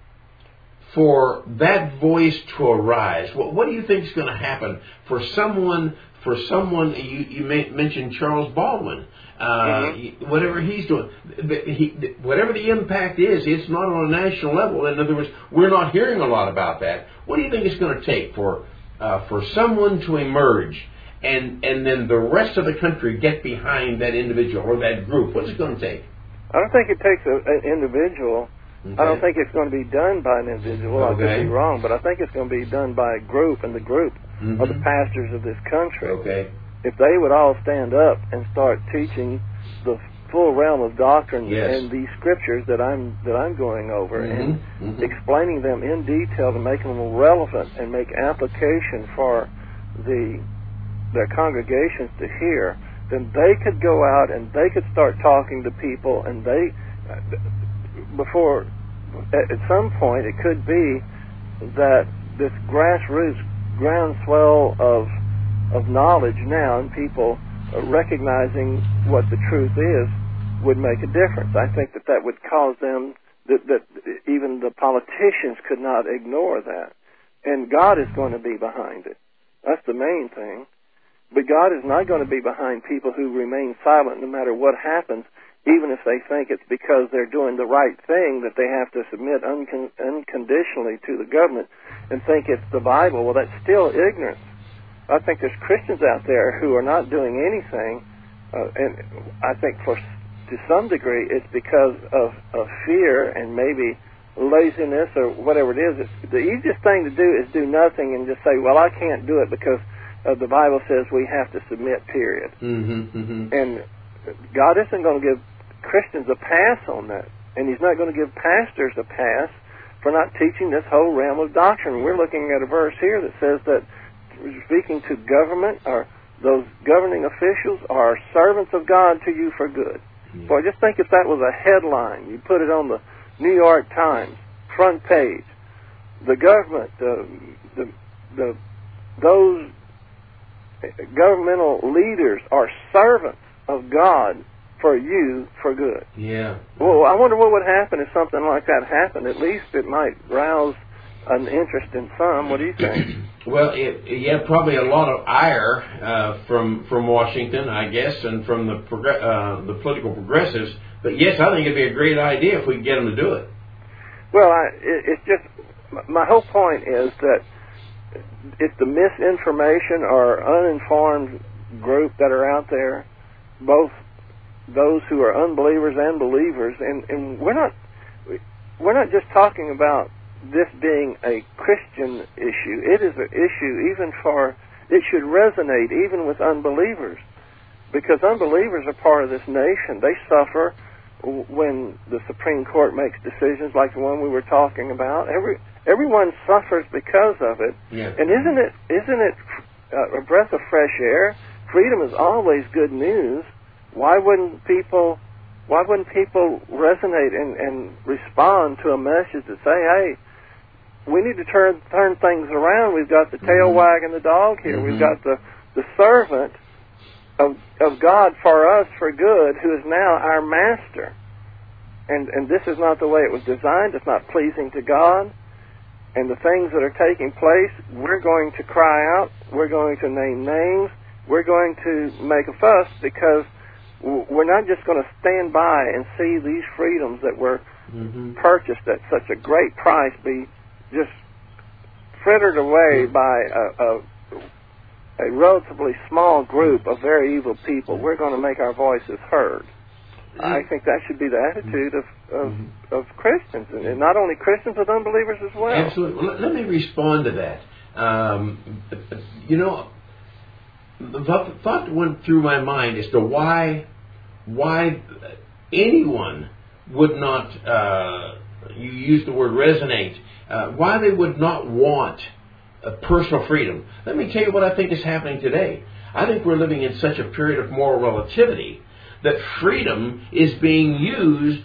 for that voice to arise? What, what do you think is going to happen for someone... For someone, you, you mentioned Charles Baldwin, uh, mm-hmm. whatever he's doing, he, whatever the impact is, it's not on a national level. In other words, we're not hearing a lot about that. What do you think it's going to take for uh, for someone to emerge and and then the rest of the country get behind that individual or that group? What's it going to take? I don't think it takes a, an individual. Okay. I don't think it's going to be done by an individual. Okay. I could be wrong, but I think it's going to be done by a group, and the group mm-hmm. are the pastors of this country. Okay. If they would all stand up and start teaching the full realm of doctrine yes. and these scriptures that I'm that I'm going over mm-hmm. and mm-hmm. explaining them in detail to make them relevant and make application for the their congregations to hear, then they could go out and they could start talking to people, and they before at some point it could be that this grassroots groundswell of of knowledge now and people recognizing what the truth is would make a difference. I think that that would cause them that, that even the politicians could not ignore that, and God is going to be behind it. That's the main thing. But God is not going to be behind people who remain silent no matter what happens, even if they think it's because they're doing the right thing that they have to submit uncon- unconditionally to the government and think it's the Bible. Well, that's still ignorance. I think there's Christians out there who are not doing anything, uh, and I think for to some degree it's because of, of fear and maybe laziness or whatever it is. It's, the easiest thing to do is do nothing and just say, well, I can't do it because uh, the Bible says we have to submit, period. Mm-hmm, mm-hmm. And God isn't going to give Christians a pass on that, and He's not going to give pastors a pass for not teaching this whole realm of doctrine. We're looking at a verse here that says that speaking to government or those governing officials are servants of God to you for good. Yeah. So I just think if that was a headline, you put it on the New York Times front page, the government, the the, the those governmental leaders are servants of God for you for good. Yeah. Well, I wonder what would happen if something like that happened. At least it might rouse an interest in some. What do you think? Well, it, yeah, probably a lot of ire uh, from from Washington, I guess, and from the progr- uh, the political progressives. But yes, I think it'd be a great idea if we could get them to do it. Well, I, it, it's just my whole point is that it's the misinformation or uninformed group that are out there, both those who are unbelievers and believers, and, and we're not we're not just talking about this being a Christian issue. It is an issue even for, it should resonate even with unbelievers, because unbelievers are part of this nation. They suffer when the Supreme Court makes decisions like the one we were talking about. Every everyone suffers because of it. Yeah. And isn't it isn't it a breath of fresh air freedom is always good news, why wouldn't people why wouldn't people resonate and, and respond to a message that say, hey, we need to turn turn things around. We've got the tail mm-hmm. wagging the dog here. Mm-hmm. We've got the, the servant of of God for us for good, who is now our master. And and this is not the way it was designed. It's not pleasing to God. And the things that are taking place, we're going to cry out. We're going to name names. We're going to make a fuss, because we're not just going to stand by and see these freedoms that were mm-hmm. purchased at such a great price be just frittered away by a, a, a relatively small group of very evil people. We're going to make our voices heard. I think that should be the attitude of of, mm-hmm. of Christians, and not only Christians, but unbelievers as well. Absolutely. Well, let me respond to that. Um, you know, the thought went through my mind as to why why anyone would not, uh, you used the word resonate, uh, why they would not want a personal freedom. Let me tell you what I think is happening today. I think we're living in such a period of moral relativity that freedom is being used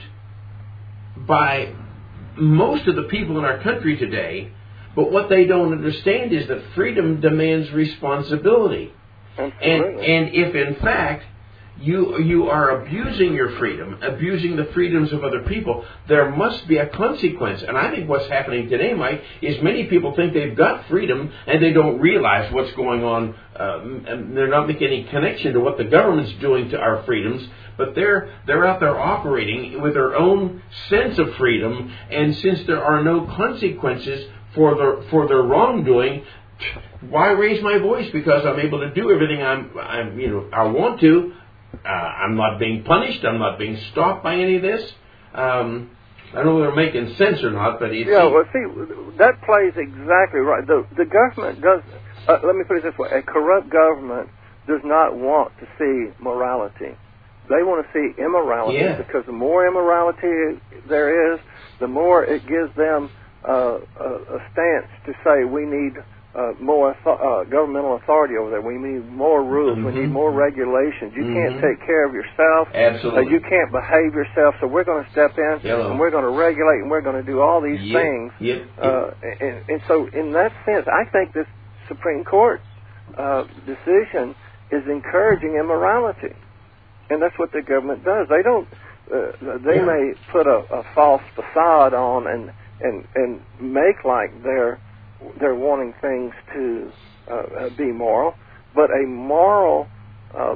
by most of the people in our country today, but what they don't understand is that freedom demands responsibility. Absolutely. And, and if in fact you you are abusing your freedom, abusing the freedoms of other people, there must be a consequence. And I think what's happening today, Mike, is many people think they've got freedom and they don't realize what's going on. Um, and they're not making any connection to what the government's doing to our freedoms, but they're they're out there operating with their own sense of freedom. And since there are no consequences for their for their wrongdoing, why raise my voice? Because I'm able to do everything I'm I'm you know I want to. Uh, I'm not being punished. I'm not being stopped by any of this. Um, I don't know whether they're making sense or not, but it's... Yeah, well, see, that plays exactly right. The, the government does... Uh, let me put it this way. A corrupt government does not want to see morality. They want to see immorality, yeah. because the more immorality there is, the more it gives them uh, a, a stance to say we need... Uh, more uh, governmental authority over there. We need more rules. Mm-hmm. We need more regulations. You mm-hmm. can't take care of yourself. Absolutely. Uh, you can't behave yourself. So we're going to step in Yellow. and we're going to regulate and we're going to do all these yep. things. Yep. Uh, and, and so, in that sense, I think this Supreme Court uh, decision is encouraging immorality, and that's what the government does. They don't. Uh, they yeah. may put a, a false facade on and and and make like they're. They're wanting things to uh, be moral, but a moral, uh,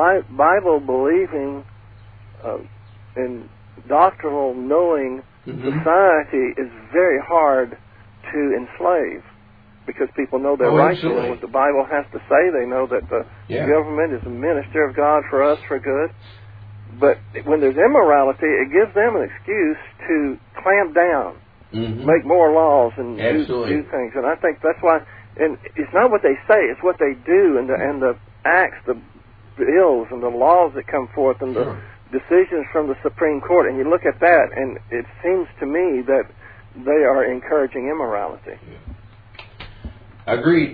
Bible-believing, uh, and doctrinal knowing mm-hmm. society is very hard to enslave, because people know their oh, rights. They know what the Bible has to say. They know that the yeah. government is a minister of God for us for good. But when there's immorality, it gives them an excuse to clamp down. Mm-hmm. Make more laws and do, do things, and I think that's why. And it's not what they say; it's what they do, and the and the acts, the bills, and the laws that come forth, and the sure. decisions from the Supreme Court. And you look at that, and it seems to me that they are encouraging immorality. Agreed.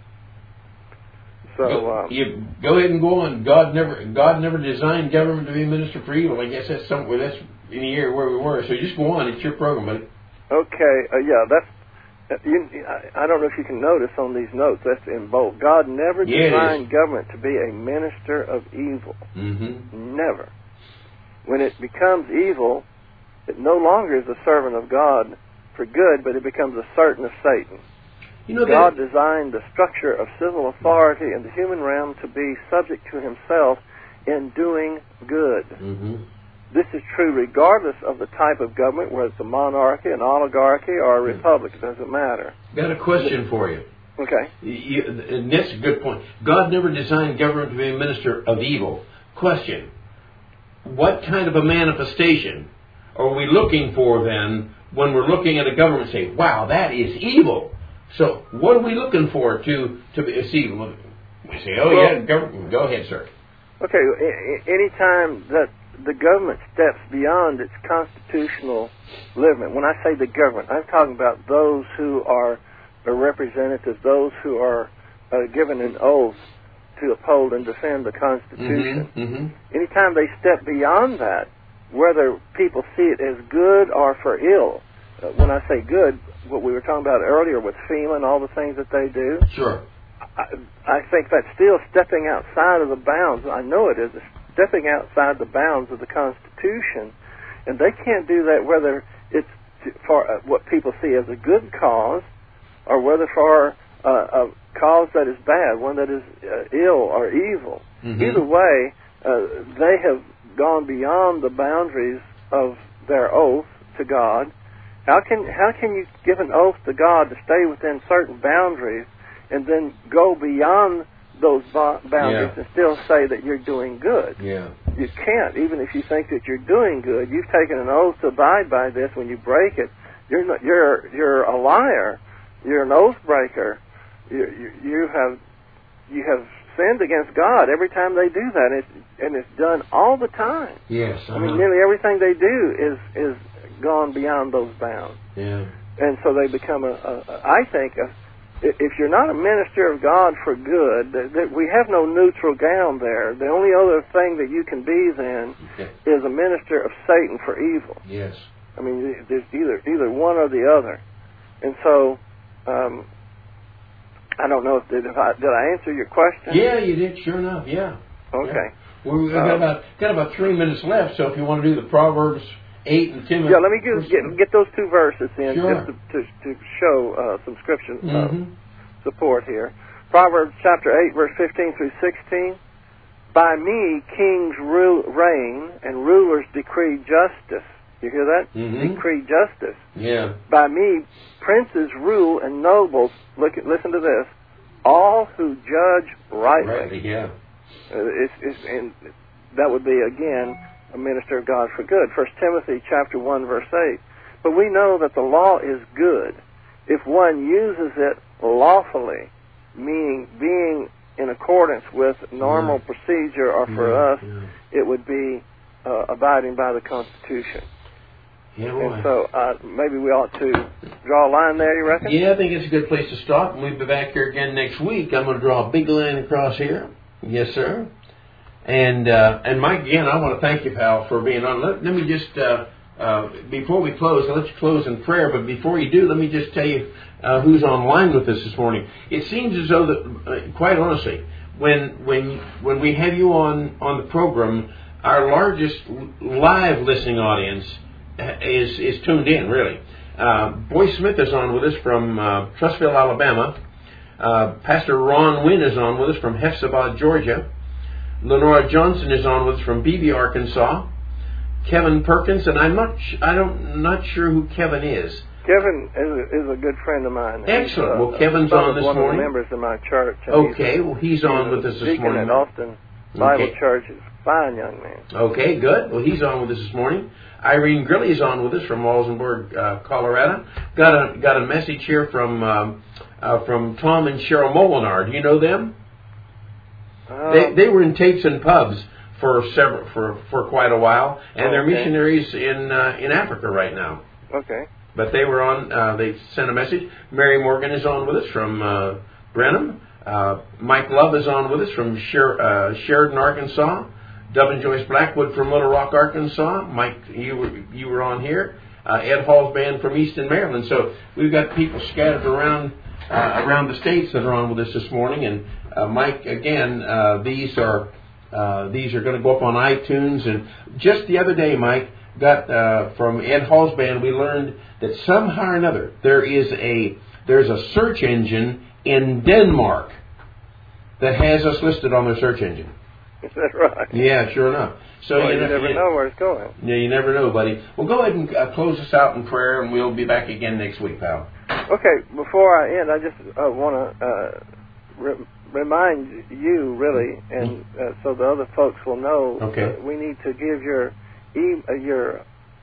So go, um, you go ahead and go on. God never God never designed government to be a minister for evil. I guess that's somewhere that's in the area where we were. So just go on. It's your program, buddy. Okay, uh, yeah, that's, uh, you, I, I don't know if you can notice on these notes, that's in bold. God never yeah, designed government to be a minister of evil. Mm-hmm. Never. When it becomes evil, it no longer is a servant of God for good, but it becomes a servant of Satan. You know, God that... designed the structure of civil authority in the human realm to be subject to himself in doing good. Mm-hmm. This is true regardless of the type of government, whether it's a monarchy, an oligarchy, or a republic. It doesn't matter. Got a question for you. Okay. You, and that's a good point. God never designed government to be a minister of evil. Question. What kind of a manifestation are we looking for then when we're looking at a government and say, wow, that is evil? So what are we looking for to, to see evil? We say, oh, well, yeah, government. Go ahead, sir. Okay. Any time that the government steps beyond its constitutional limit. When I say the government, I'm talking about those who are representatives, those who are uh, given an oath to uphold and defend the Constitution. Mm-hmm, mm-hmm. Anytime they step beyond that, whether people see it as good or for ill, uh, when I say good, what we were talking about earlier with FEMA and all the things that they do, sure. I, I think that's still stepping outside of the bounds. I know it is stepping outside the bounds of the Constitution, and they can't do that whether it's for uh, what people see as a good cause or whether for uh, a cause that is bad, one that is uh, ill or evil. Mm-hmm. Either way, uh, they have gone beyond the boundaries of their oath to God. How can how can you give an oath to God to stay within certain boundaries and then go beyond those bo- boundaries Yeah. and still say that you're doing good? Yeah. You can't, even if you think that you're doing good. You've taken an oath to abide by this. When you break it, you're not, you're you're a liar. You're an oath breaker. You, you, you have you have sinned against God every time they do that, and it's, and it's done all the time. Yes. Uh-huh. I mean, nearly everything they do is is gone beyond those bounds. Yeah. And so they become a, a, a I think, a, if you're not a minister of God for good, that, that we have no neutral ground there. The only other thing that you can be then Okay. is a minister of Satan for evil. Yes. I mean, there's either either one or the other. And so, um, I don't know if did, if I did I answer your question? Yeah, you did. Sure enough. Yeah. Okay. Yeah. Well, we've got Um, about got about three minutes left. So if you want to do the Proverbs eight and ten. Yeah, let me get get, get those two verses in Sure. just to, to, to show uh, some scripture uh, Mm-hmm. support here. Proverbs chapter eight, verse fifteen through sixteen. By me kings rule, reign, and rulers decree justice. You hear that? Mm-hmm. Decree justice. Yeah. By me princes rule and nobles. Look at, listen to this. All who judge rightly. Right. Yeah. Uh, it's, it's, and that would be again a minister of God for good. First Timothy chapter one, verse eight. But we know that the law is good if one uses it lawfully, meaning being in accordance with normal Yeah. procedure, or for Yeah, us, yeah. it would be uh, abiding by the Constitution. Yeah, boy. And so uh, maybe we ought to draw a line there, you reckon? Yeah, I think it's a good place to stop, and we'll be back here again next week. I'm going to draw a big line across here. Yes, sir. And uh, and Mike, again, I want to thank you, pal, for being on. Let, let me just, uh, uh, before we close, I'll let you close in prayer, but before you do, let me just tell you uh, who's online with us this morning. It seems as though that, uh, quite honestly, when when when we have you on, on the program, our largest live listening audience is is tuned in, really. Uh, Boyce Smith is on with us from uh, Trussville, Alabama. Uh, Pastor Ron Wynn is on with us from Hefzibah, Georgia. Lenora Johnson is on with us from Beebe, Arkansas. Kevin Perkins, and I'm not, sh- I don't, not sure who Kevin is. Kevin is a, is a good friend of mine. Excellent. He's, uh, Well, Kevin's son on of this one morning. of the members of my church. and Okay, he's- well, he's on with us this deacon morning. at Austin Bible Okay. Church. Is a fine young man. Okay, good. Well, he's on with us this morning. Irene Grilly is on with us from Walsenburg, uh, Colorado. Got a got a message here from um, uh, from Tom and Cheryl Molinar. Do you know them? Um, They they were in Tapes and Pubs for several for, for quite a while, and they're Okay. missionaries in uh, in Africa right now. Okay. But they were on. Uh, they sent a message. Mary Morgan is on with us from uh, Brenham. Uh, Mike Love is on with us from Sher- uh, Sheridan, Arkansas. Dub and Joyce Blackwood from Little Rock, Arkansas. Mike, you were you were on here. Uh, Ed Hall's band from Easton, Maryland. So we've got people scattered around uh, around the states that are on with us this morning. And uh, Mike, again, uh, these are uh, these are going to go up on iTunes. And just the other day, Mike, got uh, from Ed Hall's band, we learned that somehow or another there is a there's a search engine in Denmark that has us listed on their search engine. Is that right? Yeah, sure enough. So well, you, know, never know where it's going. Yeah, you never know, buddy. Well, go ahead and uh, close us out in prayer, and we'll be back again next week, pal. Okay, before I end, I just uh, want to uh, re- remind you, really, and uh, so the other folks will know, Okay. that we need to give your e- uh, your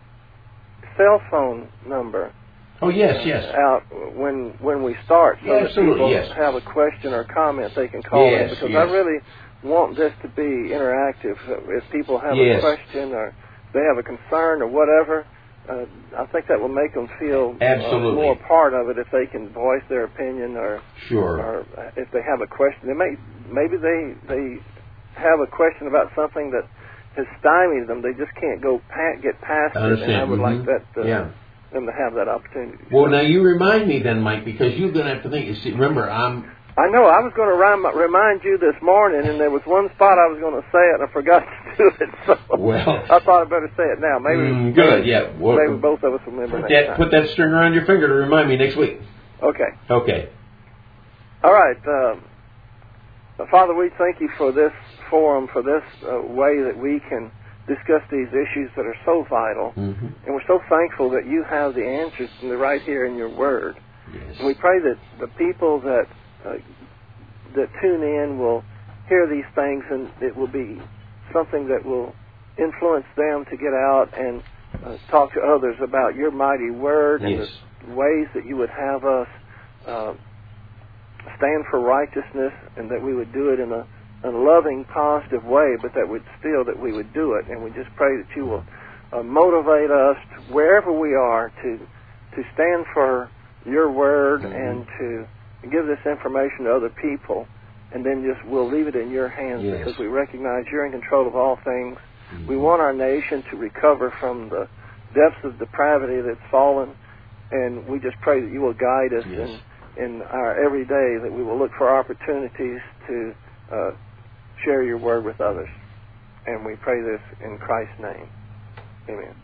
cell phone number Oh, yes, yes. out when when we start, so Yeah, that absolutely, people yes. have a question or comment they can call Yes, in, because yes. I really want this to be interactive. If people have Yes. a question or they have a concern or whatever, uh, I think that will make them feel uh, Absolutely. more part of it if they can voice their opinion, or Sure. or if they have a question. They may maybe they they have a question about something that has stymied them. They just can't go pa- get past I it, and I would mm-hmm. like that uh, yeah. them to have that opportunity. Well, now you remind me then, Mike, because you're going to have to think. You see, remember, I'm. I know. I was going to rem- remind you this morning, and there was one spot I was going to say it, and I forgot to do it. So well, I thought I'd better say it now. Maybe mm, good. Maybe, yeah. Well, maybe both of us remember put next that time. put that string around your finger to remind me next week. Okay. Okay. All right. Um, Father, we thank you for this forum, for this uh, way that we can discuss these issues that are so vital. Mm-hmm. And we're so thankful that you have the answers in the right here in your word. Yes. And we pray that the people that uh, that tune in will hear these things, and it will be something that will influence them to get out and uh, talk to others about your mighty word and Yes. the ways that you would have us uh, stand for righteousness, and that we would do it in a, a loving, positive way, but that would still that we would do it. And we just pray that you will uh, motivate us to, wherever we are, to to stand for your word, mm-hmm. and to give this information to other people, and then just we'll leave it in your hands, yes. because we recognize you're in control of all things. Mm-hmm. We want our nation to recover from the depths of depravity that's fallen, and we just pray that you will guide us yes. in, in our everyday, that we will look for opportunities to uh, share your word with others. And we pray this in Christ's name. Amen.